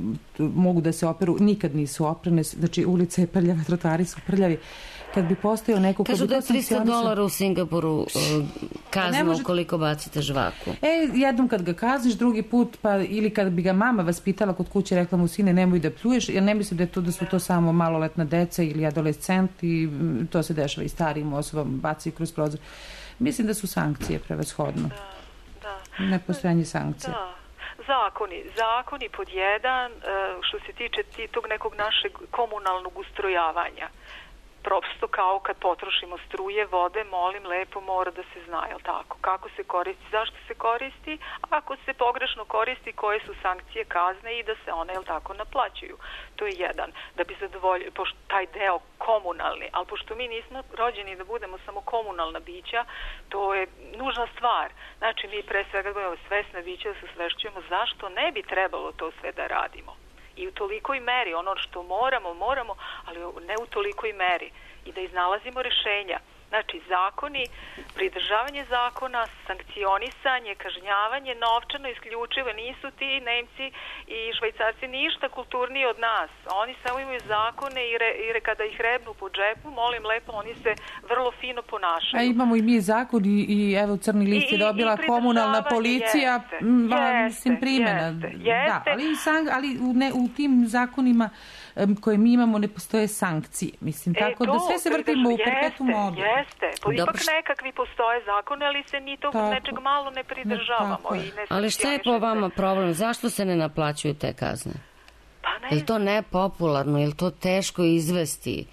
Speaker 16: mogu da se operu, nikad nisu oprane, znači ulica je prljava, trotoari su prljavi. Kad bi postojao neko...
Speaker 15: Kažu da je tristo dolara u Singapuru uh, kazno može... ukoliko bacite žvaku.
Speaker 16: E, jednom kad ga kazniš, drugi put, pa ili kad bi ga mama vaspitala kod kuće, rekla mu, sine, nemoj da pljuješ, ja ne mislim da, je to, da su to samo maloletna deca ili adolescenti, i to se dešava i starijim osobama, baci kroz prozor. Mislim da su sankcije prevashodno.
Speaker 17: Da, da.
Speaker 16: Nepostojanje sankcija.
Speaker 17: Da. Zakoni, zakoni pod jedan, što se tiče tog nekog našeg komunalnog ustrojavanja. Prosto kao kad potrošimo struje, vode, molim, lepo mora da se zna, jel tako? Kako se koristi, zašto se koristi, a ako se pogrešno koristi, koje su sankcije, kazne i da se one, jel tako, naplaćuju. To je jedan, da bi zadovoljili, pošto taj deo komunalni, ali pošto mi nismo rođeni da budemo samo komunalna bića, to je nužna stvar. Znači, mi pre svega budemo svesna bića da se svešćujemo zašto ne bi trebalo to sve da radimo. I u tolikoj meri, ono što moramo, moramo, ali ne u tolikoj meri. I da iznalazimo rešenja. Znači, zakoni, pridržavanje zakona, sankcionisanje, kažnjavanje, novčano, isključivo. Nisu ti Nemci i Švajcarci ništa kulturniji od nas. Oni samo imaju zakone i, re, i re, kada ih rebnu po džepu, molim lepo, oni se vrlo fino ponašaju.
Speaker 16: A imamo i mi zakon i, i evo Crni list je dobila komunalna policija,
Speaker 17: jeste,
Speaker 16: ba,
Speaker 17: jeste,
Speaker 16: mislim primjena.
Speaker 17: Jeste, jeste.
Speaker 16: Da, ali, ali u, ne, u tim zakonima koje mi imamo ne postoje sankcije. Mislim, tako e, to, da sve se vrtimo u perpetuum mobile.
Speaker 17: Jeste, jeste. Ipak nekakvi postoje zakone, ali se ni tog tako, nečeg malo ne pridržavamo. Ne, i ne
Speaker 15: ali šta je po vama problem? Zašto se ne naplaćuju te kazne?
Speaker 17: Pa ne.
Speaker 15: Je li to nepopularno? Je li to teško izvesti?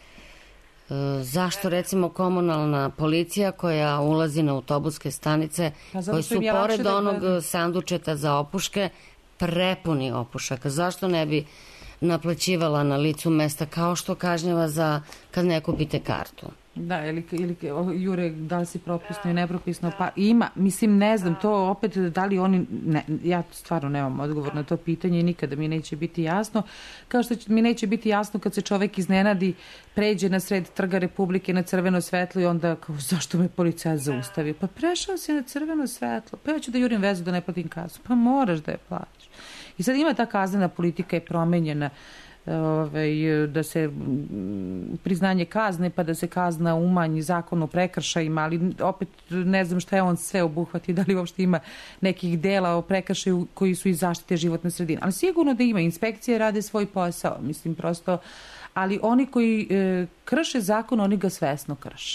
Speaker 15: E, zašto recimo komunalna policija koja ulazi na autobuske stanice koji su pored da onog da... sandučeta za opuške prepuni opušaka? Zašto ne bi naplaćivala na licu mesta kao što kažnjava za kad ne kupite kartu?
Speaker 16: Da, ili, ili Jure, da li si propisno i nepropisno, pa ima, mislim, ne znam, to opet, da li oni, ne, ja stvarno nemam odgovor na to pitanje i nikada mi neće biti jasno, kao što mi neće biti jasno kad se čovek iznenadi, pređe na sred Trga Republike na crveno svetlo i onda kao, zašto me policajac zaustavio? Pa prešao si na crveno svetlo, pa ja ću da jurim vezu da ne platim kaznu, pa moraš da je plaćaš. I sad ima ta kaznena politika je promenjena ovaj, da se priznanje kazne pa da se kazna umanji, zakon o prekršajima, ali opet ne znam šta je on sve obuhvati, da li uopšte ima nekih dela o prekršaju koji su iz zaštite životne sredine. Ali sigurno da ima, inspekcije rade svoj posao, mislim prosto, ali oni koji e, krše zakon, oni ga svesno krše.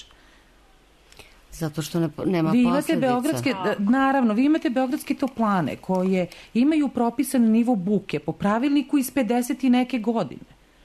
Speaker 15: Zato što ne, nema
Speaker 16: vi imate
Speaker 15: posljedica.
Speaker 16: Beogradske, naravno, vi imate beogradske toplane koje imaju propisan nivo buke po pravilniku iz pedeset i neke godine.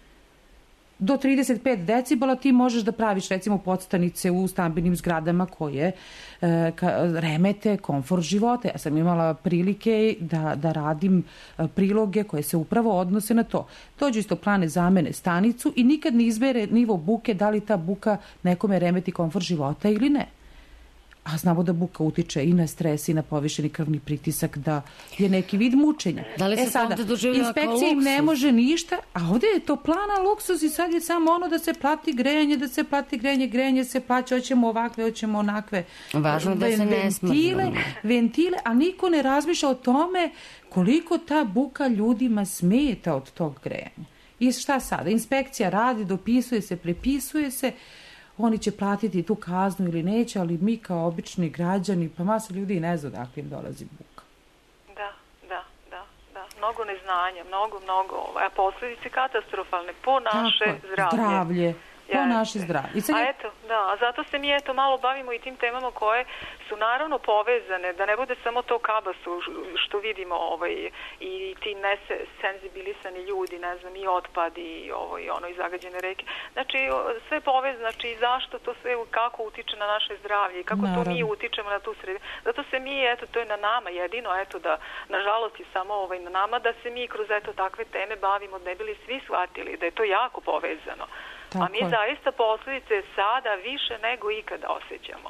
Speaker 16: Do trideset pet decibela ti možeš da praviš recimo podstanice u stambenim zgradama koje e, ka, remete komfort života. Ja sam imala prilike da, da radim e, priloge koje se upravo odnose na to. Dođu iz toplane, zamene stanicu i nikad ne izbere nivo buke da li ta buka nekome remeti komfort života ili ne. A znamo da buka utiče i na stres i na povišeni krvni pritisak, da je neki vid mučenja.
Speaker 15: Da li se
Speaker 16: e sada,
Speaker 15: to doživljava kao
Speaker 16: inspekcija im ne
Speaker 15: luksuz?
Speaker 16: može ništa, a ovdje je to plana luksuz i sad je samo ono da se plati grejanje, da se plati grejanje, grejanje se plaća, hoćemo ovakve, hoćemo onakve.
Speaker 15: Važno da se ne
Speaker 16: ventile, ventile, a niko ne razmišlja o tome koliko ta buka ljudima smeta od tog grejanja. I šta sada? Inspekcija radi, dopisuje se, prepisuje se, oni će platiti tu kaznu ili neće, ali mi kao obični građani, pa masa ljudi ne zna odakle im dolazi buka.
Speaker 17: Da, da, da, da. Mnogo neznanja, mnogo, mnogo, a posljedice katastrofalne po naše
Speaker 16: Tako,
Speaker 17: zdravlje.
Speaker 16: Zdravlje, po
Speaker 17: Jeste.
Speaker 16: naše zdravlje. I sad
Speaker 17: A
Speaker 16: je-
Speaker 17: eto, da, a zato se mi eto malo bavimo i tim temama koje su naravno povezane, da ne bude samo to kabasu što vidimo ovaj, i ti nesenzibilisani ljudi, ne znam, i otpad i ovo i ono i zagađene reke. Znači, sve povezano, znači i zašto to sve, kako utiče na naše zdravlje i kako to mi
Speaker 16: Naravno.
Speaker 17: utičemo na tu sredinu. Zato se mi, eto, to je na nama jedino, eto, da, nažalost je samo ovaj, na nama da se mi kroz, eto, takve teme bavimo, da ne bili svi shvatili da je to jako povezano.
Speaker 15: Tako
Speaker 17: A mi
Speaker 15: je.
Speaker 17: zaista posljedice sada više nego ikada osjećamo.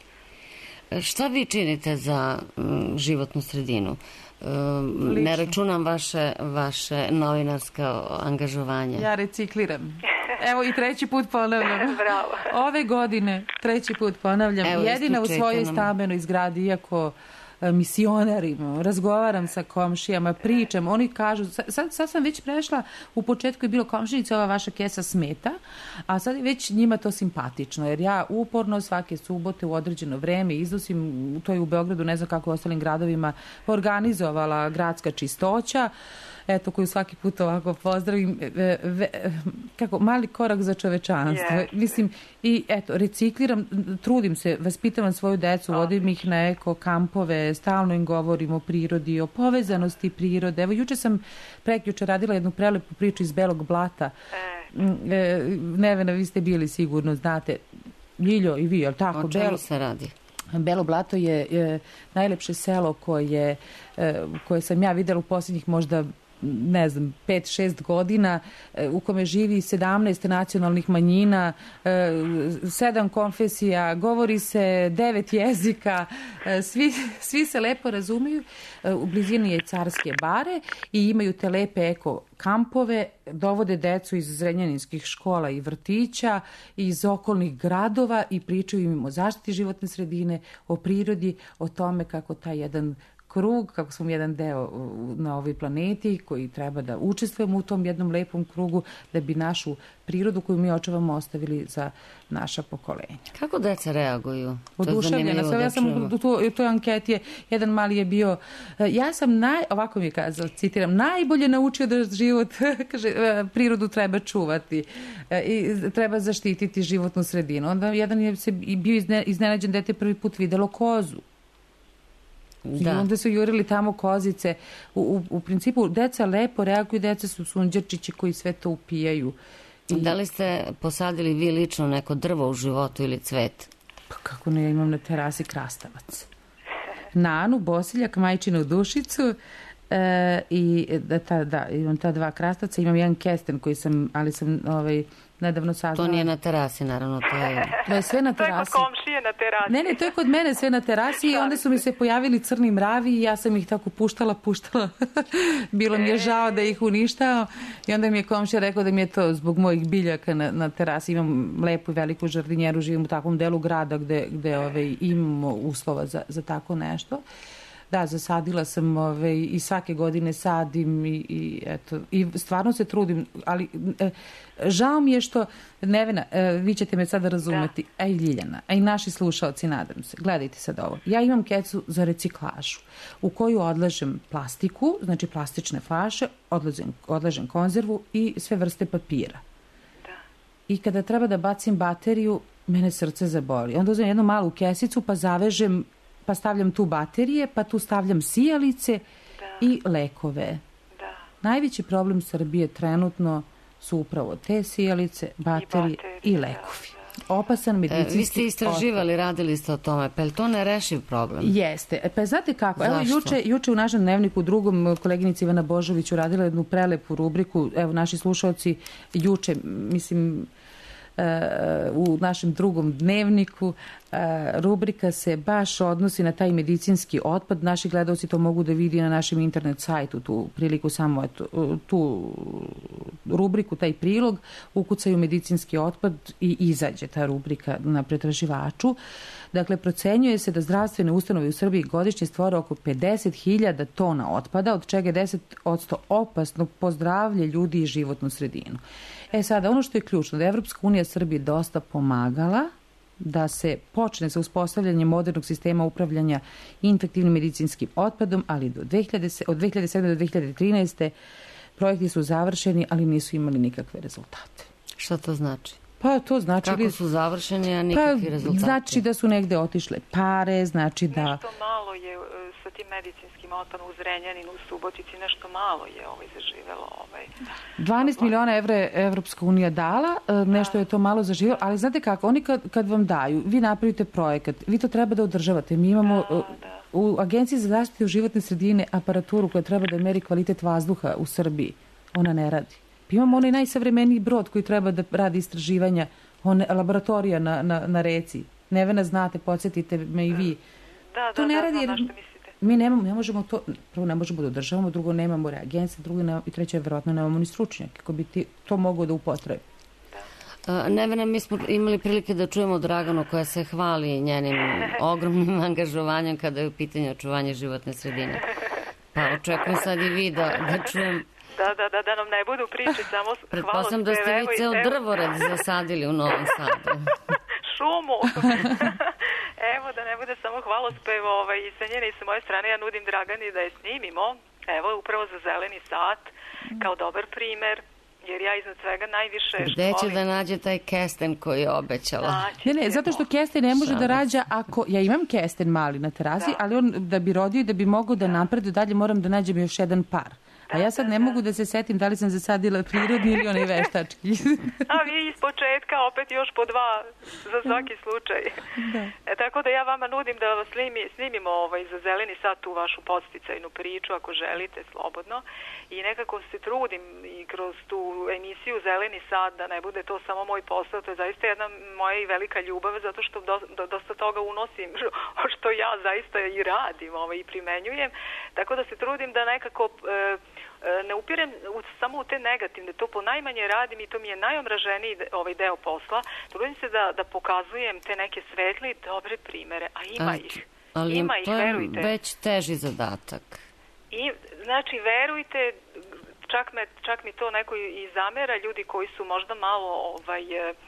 Speaker 15: Šta vi činite za mm, životnu sredinu? E, ne računam vaše, vaše novinarsko angažovanje.
Speaker 16: Ja recikliram. Evo i treći put ponavljam.
Speaker 17: Bravo.
Speaker 16: Ove godine treći put ponavljam.
Speaker 15: Evo,
Speaker 16: Jedina u
Speaker 15: ispričajte
Speaker 16: svojoj
Speaker 15: nam.
Speaker 16: stambenoj zgradi, iako e, misionarim, razgovaram sa komšijama, pričam, oni kažu, sad, sad sam već prešla, u početku je bilo komšinice, ova vaša kesa smeta, a sad je već njima to simpatično, jer ja uporno svake subote u određeno vreme iznosim, to je u Beogradu, ne znam kako u ostalim gradovima, organizovala gradska čistoća, eto, koju svaki put ovako pozdravim, e, ve, e, kako, mali korak za čovečanstvo.
Speaker 17: Yes.
Speaker 16: Mislim, i eto, recikliram, trudim se, vaspitavam svoju decu, vodim ih na eko kampove, stalno im govorim o prirodi, o povezanosti prirode. Evo, juče sam, prekjuče radila jednu prelepu priču iz Belog Blata. Mm, E, Nevena, vi ste bili sigurno, znate, Ljiljo i vi, jel tako?
Speaker 15: O čemu
Speaker 16: Belo-
Speaker 15: se radi?
Speaker 16: Belo Blato je e, najlepše selo koje, e, koje sam ja videla u posljednjih možda ne znam, pet šest godina, e, u kome živi sedamnaest nacionalnih manjina, e, sedam konfesija, govori se devet jezika, e, svi, svi se lepo razumiju. E, u blizini je Carske bare i imaju te lepe eko kampove, dovode decu iz zrenjaninskih škola i vrtića, iz okolnih gradova i pričaju im o zaštiti životne sredine, o prirodi, o tome kako taj jedan krug, kako smo jedan deo u- na ovoj planeti koji treba da učestvujemo u tom jednom lepom krugu da bi našu prirodu koju mi očuvamo ostavili za naša pokolenja.
Speaker 15: Kako deca reaguju? To je
Speaker 16: Oduševljena
Speaker 15: zanimljivo
Speaker 16: sam,
Speaker 15: da
Speaker 16: ja sam
Speaker 15: čujemo.
Speaker 16: u, to, u toj anketi je, jedan mali je bio, e, ja sam naj, ovako mi je kazao, citiram, najbolje naučio da život, kaže, e, prirodu treba čuvati e, i treba zaštititi životnu sredinu. Onda jedan je se i bio izne, iznenađen dete prvi put videlo kozu. I
Speaker 15: Da.
Speaker 16: onda su jurili tamo kozice. U, u, u principu, deca lepo reaguju, deca su sunđerčići koji sve to upijaju. I,
Speaker 15: Da li ste posadili vi lično neko drvo u životu ili cvet?
Speaker 16: Pa kako ne, ja imam na terasi krastavac. Nanu, Bosiljak, majčinu dušicu e, i da, ta, da, imam ta dva krastavca, imam jedan kesten koji sam, ali sam ovaj, nedavno saznala.
Speaker 15: To nije na terasi, naravno, to je...
Speaker 16: To je sve na
Speaker 17: To je kod
Speaker 16: terasi.
Speaker 17: komšije na terasi.
Speaker 16: Ne, ne, to je kod mene sve na terasi i onda su mi se pojavili crni mravi i ja sam ih tako puštala, puštala. Bilo mi je žao da ih uništao i onda mi je komšija rekao da mi je to zbog mojih biljaka na, na terasi. Imam lepu i veliku žardinjeru, živim u takvom delu grada gde, gde ove, imamo uslova za, za tako nešto. Da, zasadila sam ove, i svake godine sadim i, i, eto, i stvarno se trudim, ali e, žao mi je što, Nevena, e, vi ćete me sada razumeti, da. A i Ljiljana, a i naši slušaoci, nadam se. Gledajte sad ovo. Ja imam kecu za reciklažu u koju odlažem plastiku, znači plastične flaše, odlažem, odlažem konzervu i sve vrste papira. Da. I kada treba da bacim bateriju, mene srce zaboli. Onda uzmem jednu malu kesicu pa zavežem, pa stavljam tu baterije, pa tu stavljam sijalice da. I lekove. Da. Najveći problem Srbije trenutno su upravo te sijalice, baterije i, baterije, i lekovi. Da. Opasan medicinski otpad. Vi ste
Speaker 15: istraživali, otpad. Radili ste o tome, pa je to nerešiv problem?
Speaker 16: Jeste. Pa znate kako, evo juče, juče u našem dnevniku drugom koleginica Ivana Božović uradila jednu prelepu rubriku, evo naši slušalci juče, mislim, u našem drugom dnevniku rubrika se baš odnosi na taj medicinski otpad. Naši gledalci to mogu da vidi na našem internet sajtu, tu priliku samo eto, tu rubriku, taj prilog, ukucaju medicinski otpad i izađe ta rubrika na pretraživaču. Dakle, procenjuje se da zdravstvene ustanove u Srbiji godišnje stvore oko pedeset hiljada tona otpada, od čega je deset posto opasno po zdravlje ljudi i životnu sredinu. E sada, ono što je ključno, da je Evropska unija Srbije dosta pomagala da se počne sa uspostavljanjem modernog sistema upravljanja infektivnim medicinskim otpadom, ali do dve hiljade, od dve hiljade sedme do dve hiljade trinaeste projekti su završeni, ali nisu imali nikakve rezultate.
Speaker 15: Šta to znači?
Speaker 16: Pa to znači...
Speaker 15: Kako su završeni, a nikakvi
Speaker 16: pa,
Speaker 15: rezultati?
Speaker 16: Znači da su negde otišle pare, znači da...
Speaker 17: Nešto malo je sa tim medicinskim otpadom u Zrenjaninu, u Subotici, nešto malo je ovaj zaživelo. Ovaj.
Speaker 16: dvanaest miliona evra je Evropska unija dala, nešto je to malo zaživelo, ali znate kako, oni kad, kad vam daju, vi napravite projekat, vi to treba da održavate. Mi imamo da, da. u Agenciji za zaštitu životne sredine aparaturu koja treba da meri kvalitet vazduha u Srbiji. Ona ne radi. Imamo onaj najsavremeniji brod koji treba da radi istraživanja, on, laboratorija na, na, na reci. Nevena, znate, podsjetite me i vi.
Speaker 17: Da,
Speaker 16: to
Speaker 17: da,
Speaker 16: ne
Speaker 17: da,
Speaker 16: radi,
Speaker 17: znam na što mislite.
Speaker 16: Mi nemamo, ne možemo to, prvo ne možemo da održavamo, drugo nemamo reagense, drugo nemamo, i treće, verovatno nemamo ni stručnjake, kako bi ti to moglo da upotrebi.
Speaker 15: Da. Nevena, mi smo imali prilike da čujemo Draganu koja se hvali njenim ogromnim angažovanjem kada je u pitanju očuvanje životne sredine. Pa očekujem sad i vi da, da čujem.
Speaker 17: Da, da, da, da nam ne budu priče samo hvalospeve.
Speaker 15: Pretpostavljam da ste vi ceo drvored zasadili u Novom Sadu.
Speaker 17: Šumu. Evo, da ne bude samo hvalospev ovaj, i sa njene i sa moje strane, ja nudim Dragani da je snimimo. Evo, upravo za zeleni sat, kao dobar primer. Jer ja iznad svega najviše
Speaker 15: Gde će da nađe taj kesten koji je obećala?
Speaker 16: Ne, ne, zato što kesten ne može da rađa ako... Ja imam kesten mali na terasi, da. Ali on da bi rodio i da bi mogao da napreduje dalje, moram da nađem još jedan par. A ja sad ne mogu da se setim da li sam zasadila prirodni ili onaj veštački.
Speaker 17: A vi iz početka opet još po dva za svaki slučaj. Da. E, tako da ja vama nudim da vas snimi, snimimo ovaj, za zeleni sat tu vašu podsticajnu priču ako želite, slobodno. I nekako se trudim i kroz tu emisiju Zeleni sat da ne bude to samo moj posao. To je zaista jedna moja i velika ljubav zato što do, do, dosta toga unosim što ja zaista i radim ovaj, i primenjujem. Tako da se trudim da nekako... E, ne upirem samo u te negativne, to po najmanje radim i to mi je najomraženiji ovaj deo posla. Trudim se da, da pokazujem te neke svetle i dobre primere, a ima
Speaker 15: Eto,
Speaker 17: ih.
Speaker 15: Ali
Speaker 17: ima
Speaker 15: to
Speaker 17: ih,
Speaker 15: je
Speaker 17: verujte.
Speaker 15: Već teži zadatak.
Speaker 17: I, znači, verujte, čak, me, čak mi to neko i zamera, ljudi koji su možda malo ovaj,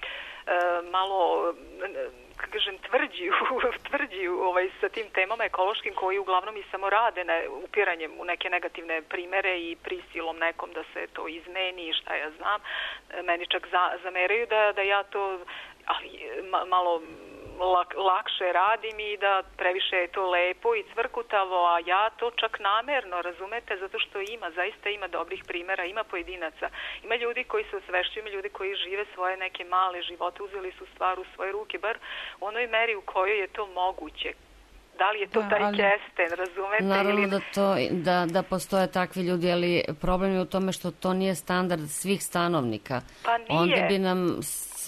Speaker 17: malo kažem, tvrđi, tvrđi ovaj, sa tim temama ekološkim koji uglavnom i samo rade na upiranjem u neke negativne primere i prisilom nekom da se to izmeni i šta ja znam. Meni čak za, zameraju da, da ja to ali, ma, malo lak, lakše radim i da previše je to lepo i cvrkutavo, a ja to čak namerno, razumete, zato što ima, zaista ima dobrih primera, ima pojedinaca, ima ljudi koji se osvešćuju, ima ljudi koji žive svoje neke male živote, uzeli su stvar u svoje ruke, bar u onoj meri u kojoj je to moguće. Da li je to da, taj ali, kesten, razumete?
Speaker 15: Naravno
Speaker 17: ili...
Speaker 15: da, to, da, da postoje takvi ljudi, ali problem je u tome što to nije standard svih stanovnika.
Speaker 17: Pa nije.
Speaker 15: Onda bi nam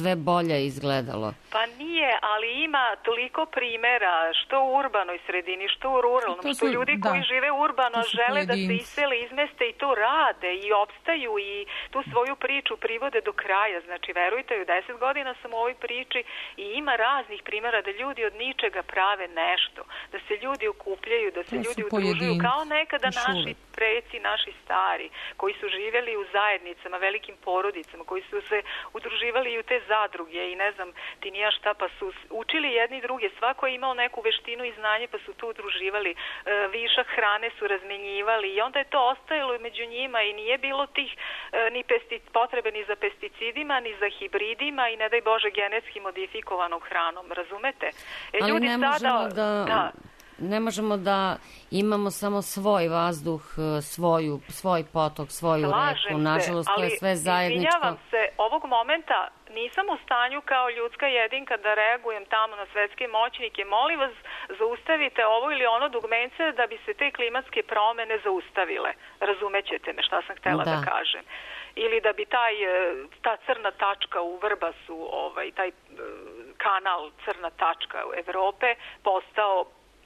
Speaker 15: sve bolje izgledalo.
Speaker 17: Pa nije, ali ima toliko primera, što u urbanoj sredini, što u ruralnom, što ljudi da. koji žive urbano žele da se isele, izmeste i to rade i opstaju i tu svoju priču privode do kraja. Znači, verujte, u deset godina sam u ovoj priči i ima raznih primera da ljudi od ničega prave nešto, da se ljudi okupljaju, da se to ljudi udružuju, kao nekada naši preci, naši stari, koji su živjeli u zajednicama, velikim porodicama, koji su se udruživali i u te zadruge i ne znam ti nija šta, pa su učili jedni druge, svako je imao neku veštinu i znanje pa su tu udruživali, e, višak hrane su razmenjivali i onda je to ostajalo među njima i nije bilo tih e, ni pesti, potrebe ni za pesticidima, ni za hibridima i ne daj Bože genetski modifikovanom hranom, razumete? E,
Speaker 15: ali
Speaker 17: ljudi
Speaker 15: ne
Speaker 17: sada,
Speaker 15: možemo da...
Speaker 17: da
Speaker 15: Ne možemo da imamo samo svoj vazduh, svoju, svoj potok, svoju
Speaker 17: Slažem
Speaker 15: reku. Nažalost,
Speaker 17: se,
Speaker 15: to je sve zajedničko.
Speaker 17: Izvinjavam se, ovog momenta nisam u stanju kao ljudska jedinka da reagujem tamo na svetske moćnike. Molim vas, zaustavite ovo ili ono dugmence da bi se te klimatske promene zaustavile. Razumećete me šta sam htjela da, da kažem. Ili da bi taj, ta crna tačka u Vrbasu, ovaj, taj kanal crna tačka u Evrope postao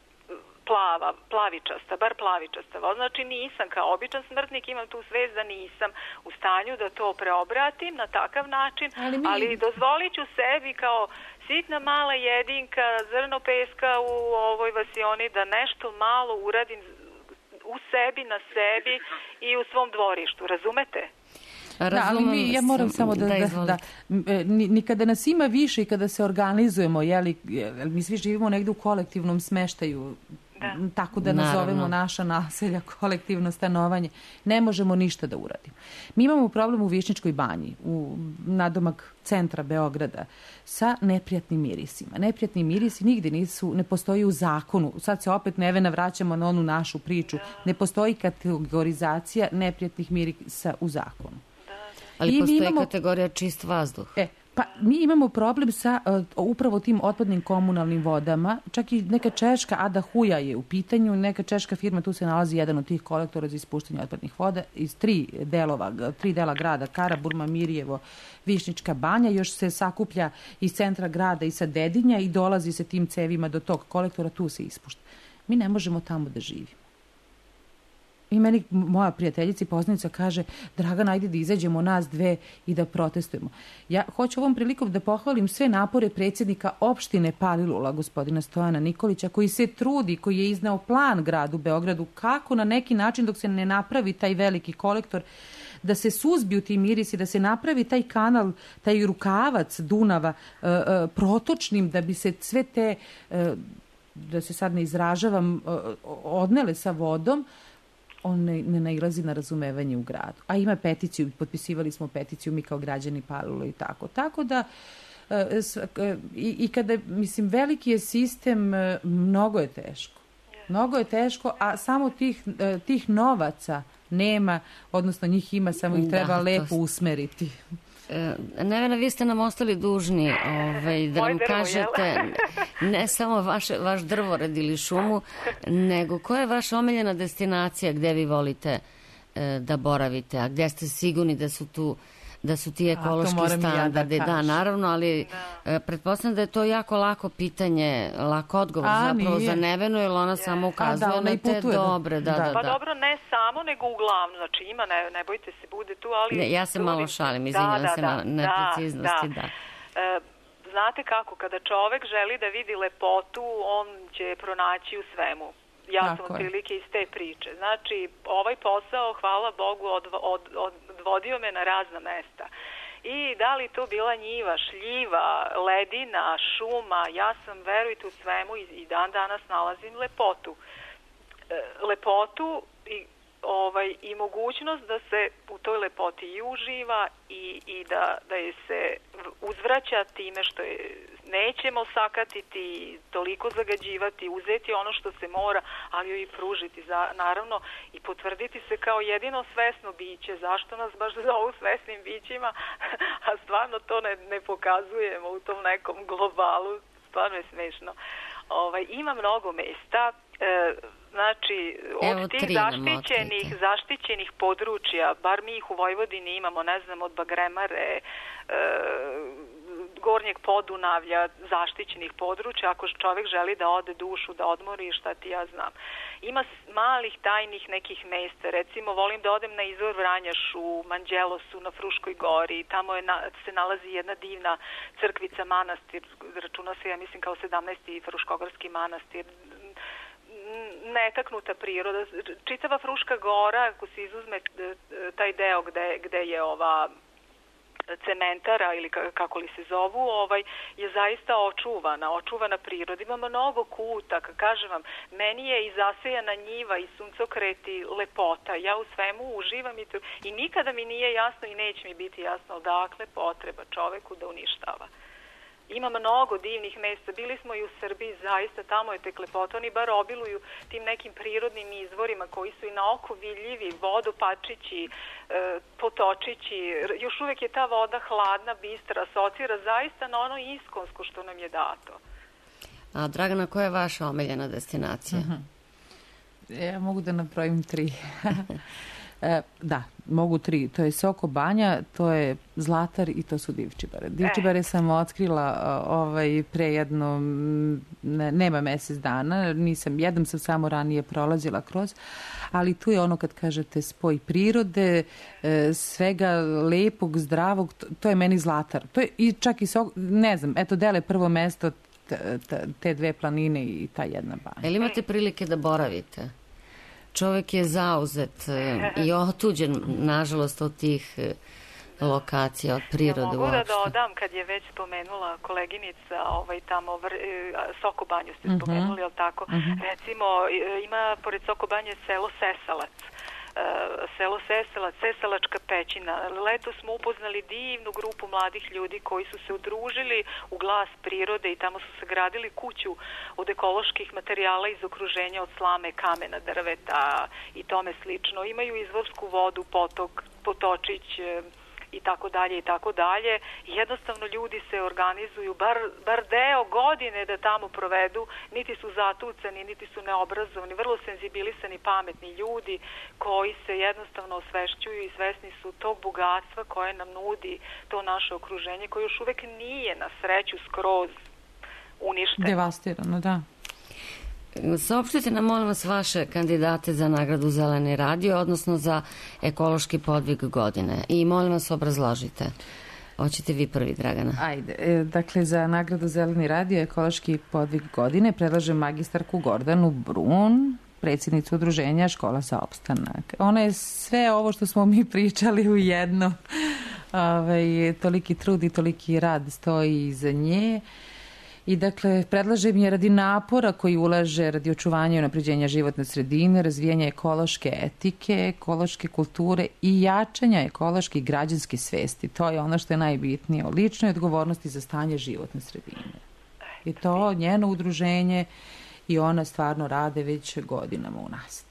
Speaker 17: plava, plavičasta, bar plavičasta. Znači nisam kao običan smrtnik, imam tu svest da nisam u stanju da to preobratim na takav način, ali, mi... ali dozvolit ću sebi kao sitna mala jedinka, zrno peska u ovoj vasioni da nešto malo uradim u sebi, na sebi i u svom dvorištu, razumete?
Speaker 16: Da, ali mi, ja moram samo da, da, da, da ni kada nas ima više i kada se organizujemo, jeli, mi svi živimo negdje u kolektivnom smeštaju, da. tako da nazovemo Naravno. naša naselja kolektivno stanovanje, ne možemo ništa da uradimo. Mi imamo problem u Višnjičkoj banji, u nadomak centra Beograda, sa neprijatnim mirisima. Neprijatni mirisi nigdje nisu, ne postoji u zakonu. Sad se opet Nevena vraćamo na onu našu priču. Ne postoji kategorizacija neprijatnih mirisa u zakonu.
Speaker 15: Ali I postoji imamo, kategorija čist vazduh.
Speaker 16: E, pa mi imamo problem sa uh, upravo tim otpadnim komunalnim vodama. Čak i neka češka Ada Huja je u pitanju. Neka češka firma, tu se nalazi jedan od tih kolektora za ispuštanje otpadnih voda iz tri delova, tri dela grada, Karaburma, Mirjevo, Višnjička banja. Još se sakuplja iz centra grada i sa Dedinja i dolazi se tim cevima do tog kolektora, tu se ispušta. Mi ne možemo tamo da živimo. I meni moja prijateljica i poznanica kaže, Dragana, ajde da izađemo nas dve i da protestujemo. Ja hoću ovom prilikom da pohvalim sve napore predsjednika opštine Palilula, gospodina Stojana Nikolića, koji se trudi, koji je izneo plan gradu Beogradu, kako na neki način dok se ne napravi taj veliki kolektor, da se suzbiju ti mirisi, da se napravi taj kanal, taj rukavac Dunava e, e, protočnim, da bi se sve te, e, da se sad ne izražavam, e, odnele sa vodom, on ne, ne nailazi na razumevanje u gradu. A ima peticiju, potpisivali smo peticiju mi kao građani Palilule i tako. Tako da, e, e, i, i kada, mislim, veliki je sistem, e, mnogo je teško. Mnogo je teško, a samo tih, e, tih novaca nema, odnosno njih ima, samo ih treba da, lepo to... usmeriti.
Speaker 15: Nevena, vi ste nam ostali dužni ovaj, da nam kažete ne samo vaše, vaš drvored ili šumu, nego koja je vaša omiljena destinacija gdje vi volite e, da boravite, a gdje ste sigurni da su tu da su ti ekološki standardi. Ja da, da, naravno, ali da. pretpostavljam da je to jako lako pitanje, lako odgovor a, zapravo nije. za Nevenu, jer ona je. samo ukazuje a, da, na te dobre. Da, da. Da,
Speaker 17: pa
Speaker 15: da.
Speaker 17: dobro, ne samo, nego uglavnom. Znači ima, ne, ne bojte se, bude tu, ali...
Speaker 15: Ne, ja se trudim. malo šalim, izvinjam da, se da, na nepreciznosti. Da, da.
Speaker 17: da. E, znate kako, kada čovek želi da vidi lepotu, on će pronaći u svemu. Ja Tako sam otprilike iz te priče. Znači, ovaj posao, hvala Bogu, od, od, od, odvodio me na razna mesta. I da li to bila njiva, šljiva, ledina, šuma, ja sam, verujte, u svemu i, i dan danas nalazim lepotu. E, lepotu i, ovaj, i mogućnost da se u toj lepoti i uživa i, i da, da je se uzvraća time što je nećemo sakatiti, toliko zagađivati, uzeti ono što se mora, ali joj i pružiti, za, naravno, i potvrditi se kao jedino svesno biće. Zašto nas baš zovu svesnim bićima, a stvarno to ne, ne pokazujemo u tom nekom globalu, stvarno je smešno. Ovaj, ima mnogo mesta, e, znači, od Evo, tih zaštićenih, zaštićenih područja, bar mi ih u Vojvodini imamo, ne znam, od Bagremare, e, gornjeg Podunavlja, zaštićenih područja, ako čovek želi da ode dušu, da odmori, šta ti ja znam. Ima malih tajnih nekih mesta, recimo volim da odem na izvor Vranjaš u Manđelosu, na Fruškoj gori, tamo je na, se nalazi jedna divna crkvica, manastir, računa se, ja mislim, kao sedamnaesti Fruškogorski manastir, netaknuta priroda, čitava Fruška gora, ako se izuzme taj deo gde, gde je ova cementara ili kako li se zovu, ovaj, je zaista očuvana, očuvana priroda. Ima mnogo kutaka, kažem vam, meni je i zasejana njiva i suncokreti lepota. Ja u svemu uživam i, to, i nikada mi nije jasno i neće mi biti jasno odakle potreba čoveku da uništava. Ima mnogo divnih mesta, bili smo i u Srbiji, zaista tamo je tek lepota, oni bar obiluju tim nekim prirodnim izvorima koji su i na oko vidljivi, vodopačići, e, potočići, još uvek je ta voda hladna, bistra, asocira zaista na ono iskonsko što nam je dato.
Speaker 15: A Dragana, koja je vaša omiljena destinacija?
Speaker 16: Uh-huh. Ja mogu da napravim tri. E, da, mogu tri. To je Soko Banja, to je Zlatar i to su Divčibare. Divčibare sam otkrila ovaj, pre jedno, ne, nema mesec dana, nisam, jednom sam samo ranije prolazila kroz, ali tu je ono kad kažete spoj prirode, e, svega lepog, zdravog, to, to je meni Zlatar. To je i čak i Soko, ne znam, eto dele prvo mesto te dve planine i ta jedna banja.
Speaker 15: Jel imate prilike da boravite? Čovjek je zauzet i otuđen, nažalost, od tih lokacija, od prirode uopšte.
Speaker 17: Ja mogu da dodam, kad je već spomenula koleginica, ovaj, tamo, vr, Soko Banju ste spomenuli, uh-huh. ali tako? Uh-huh. Recimo, ima pored Soko Banje selo Sesalac. Selo Seselac, Sesalačka pećina. Leto smo upoznali divnu grupu mladih ljudi koji su se udružili u glas prirode i tamo su sagradili kuću od ekoloških materijala iz okruženja, od slame, kamena, drveta i tome slično. Imaju izvorsku vodu, potok, potočić i tako dalje i tako dalje. Jednostavno ljudi se organizuju bar, bar deo godine da tamo provedu, niti su zatucani, niti su neobrazovani, vrlo senzibilisani, pametni ljudi koji se jednostavno osvešćuju i svesni su tog bogatstva koje nam nudi to naše okruženje, koje još uvek nije na sreću skroz uništeno.
Speaker 16: Devastirano, da.
Speaker 15: Saopštite nam, molim vas, vaše kandidate za nagradu Zeleni radio, odnosno za ekološki podvig godine. I molim vas, obrazložite. Hoćete vi prvi, Dragana?
Speaker 16: Ajde. E, dakle, za nagradu Zeleni radio ekološki podvig godine predlažem magistarku Gordanu Brun, predsjednicu udruženja Škola za opstanak. Ona je sve ovo što smo mi pričali u jedno. Ove, toliki trud i toliki rad stoji iza nje. I dakle, predlažem je radi napora koji ulaže radi očuvanja i unapređenja životne sredine, razvijanja ekološke etike, ekološke kulture i jačanja ekološke i građanske svesti. To je ono što je najbitnije, o ličnoj odgovornosti za stanje životne sredine. I to njeno udruženje i ona stvarno rade već godinama u nas.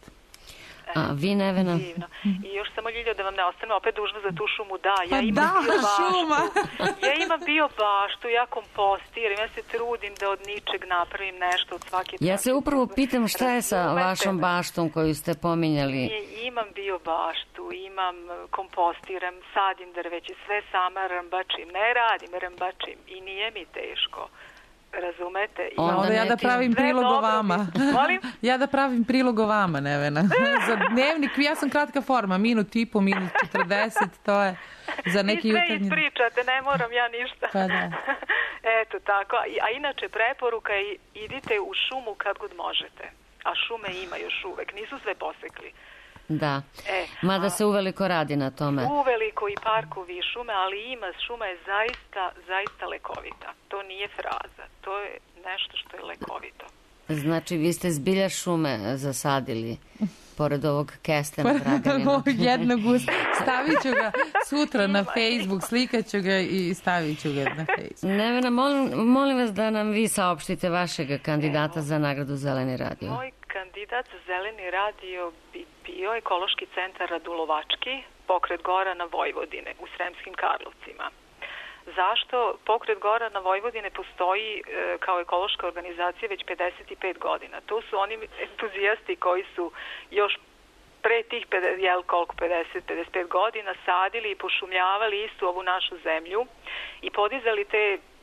Speaker 15: A vi, Nevena?
Speaker 17: Divno. I još samo, Ljiljo, da vam ne ostane opet dužno za tu šumu. Da, ja
Speaker 16: pa
Speaker 17: imam
Speaker 16: da,
Speaker 17: bio baštu.
Speaker 16: Šuma.
Speaker 17: Ja imam bio baštu, ja kompostiram, ja se trudim da od ničeg napravim nešto od svake...
Speaker 15: Ja se upravo pitam šta je sa vašom baštom koju ste pominjali.
Speaker 17: Imam bio baštu, imam, kompostiram, sadim drveće, sve sama rmbačim, ne radim, rmbačim i nije mi teško. Razumete?
Speaker 16: Onda, Onda ja da pravim prilog o vama.
Speaker 17: Molim?
Speaker 16: Ja da pravim prilog o vama, Nevena. Za dnevnik, ja sam kratka forma, minut i po, minut četrdeset, to je za neki jutarnji...
Speaker 17: Vi sve ispričate, ne moram ja ništa.
Speaker 16: Pa da.
Speaker 17: Eto, tako. A inače, preporuka je idite u šumu kad god možete. A šume ima još uvek, nisu sve posekli.
Speaker 15: Da,
Speaker 17: e,
Speaker 15: mada se uveliko radi na tome.
Speaker 17: Uveliko i parkovi i šume, ali ima, šuma je zaista, zaista lekovita. To nije fraza, to je nešto što je lekovito.
Speaker 15: Znači, vi ste zbilja šume zasadili, pored ovog kestena, Draganina.
Speaker 16: Ovog jednog usta. Stavit ću ga sutra na Facebook, slikaću ga i stavit ću ga na Facebook.
Speaker 15: Nevena, molim, molim vas da nam vi saopštite vašeg kandidata za nagradu Zeleni radio.
Speaker 17: Moj kandidat za Zeleni radio bi bio Ekološki centar Radulovački, pokret Gorana Vojvodine u Sremskim Karlovcima. Zašto? Pokret Gorana Vojvodine postoji e, kao ekološka organizacija već pedeset pet godina. To su oni entuzijasti koji su još pre tih jel, koliko, pedeset do pedeset pet godina sadili i pošumljavali istu ovu našu zemlju i podizali te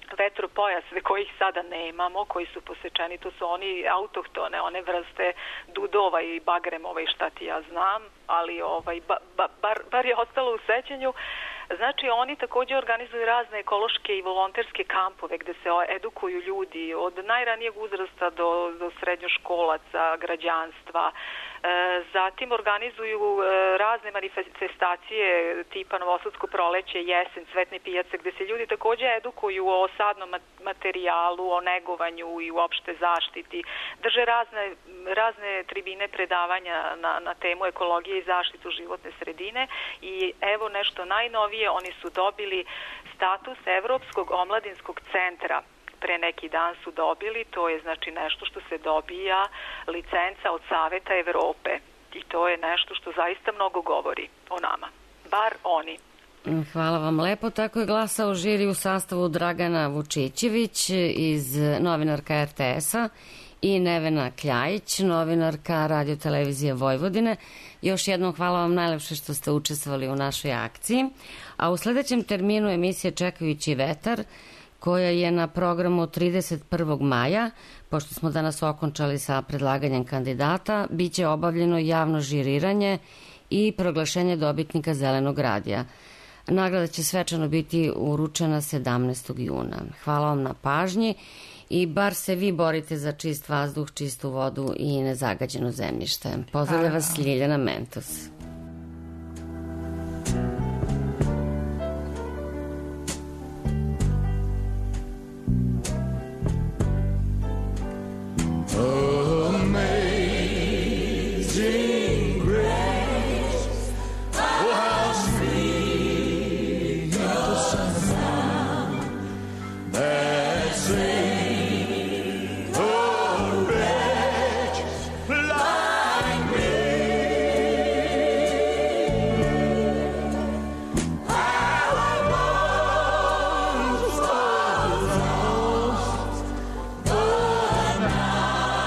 Speaker 17: vetropojasve kojih sada nemamo, koji su posečeni, to su oni autohtone, one vrste dudova i bagremova i šta ti ja znam, ali ovaj, ba, ba, bar, bar je ostalo u sećanju. Znači, oni takođe organizuju razne ekološke i volonterske kampove gde se edukuju ljudi od najranijeg uzrasta do, do srednjoškolaca, građanstva. E, zatim organizuju e, razne manifestacije tipa Novosadsko proleće, jesen, cvetne pijace, gde se ljudi takođe edukuju o sadnom materijalu, o negovanju i uopšte zaštiti. Drže razne, razne tribine predavanja na, na temu ekologije i zaštitu životne sredine i evo nešto najnovije, oni su dobili status Evropskog omladinskog centra. Pre neki dan su dobili, to je znači nešto što se dobija licenca od Saveta Evrope i to je nešto što zaista mnogo govori o nama, bar oni.
Speaker 15: Hvala vam lepo. Tako je glasao žiri u sastavu Dragana Vučićević iz novinarka er te es-a i Nevena Kljajić, novinarka Radio televizije Vojvodine. Još jednom hvala vam najlepše što ste učestvovali u našoj akciji. A u sledećem terminu emisije Čekajući vetar, koja je na programu trideset prvog maja, pošto smo danas okončali sa predlaganjem kandidata, biće obavljeno javno žiriranje i proglašenje dobitnika Zelenog radija. Nagrada će svečano biti uručena sedamnaestog juna. Hvala vam na pažnji i bar se vi borite za čist vazduh, čistu vodu i nezagađeno zemljište. Pozdravlja vas Ljiljana Mentus.
Speaker 13: Amazing grace, oh how sweet the sound that saved a wretch like me. I once was lost, but now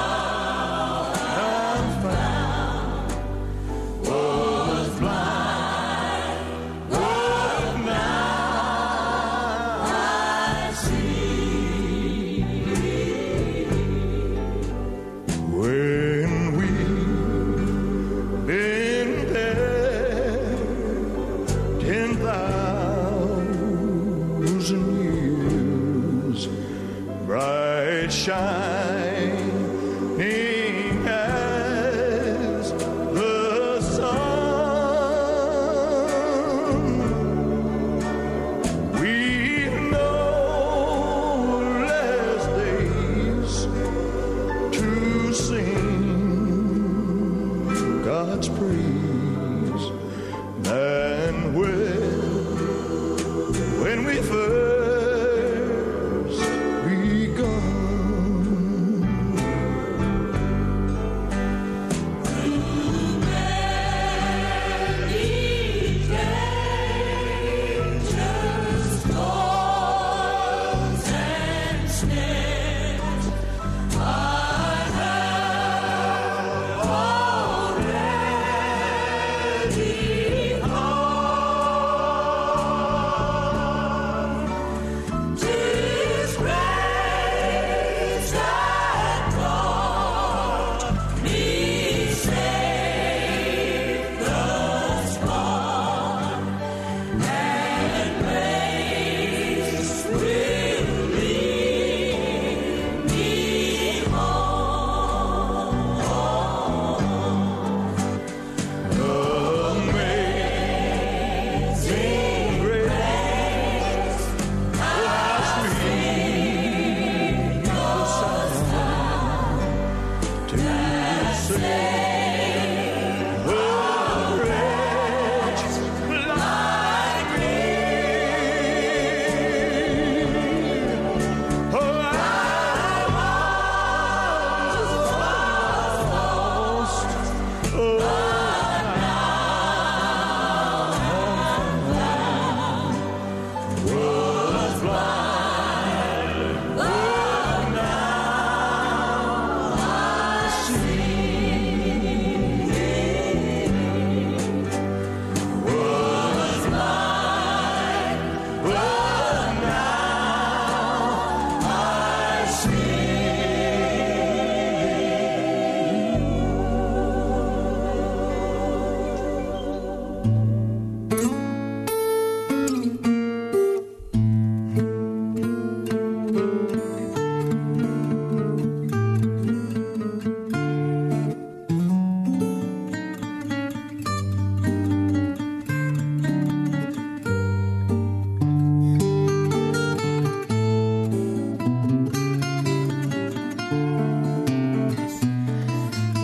Speaker 13: shining as the sun. We've no less days to sing God's praise than when, when we first begun.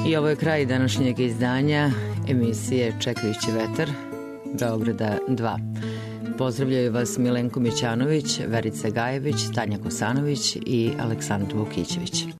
Speaker 4: I ovo je kraj današnjeg izdanja emisije Čekajući vetar Beograda dva. Pozdravljaju vas Milenko Mićanović, Verica Gajević, Tanja Kosanović i Aleksandar Vukićević.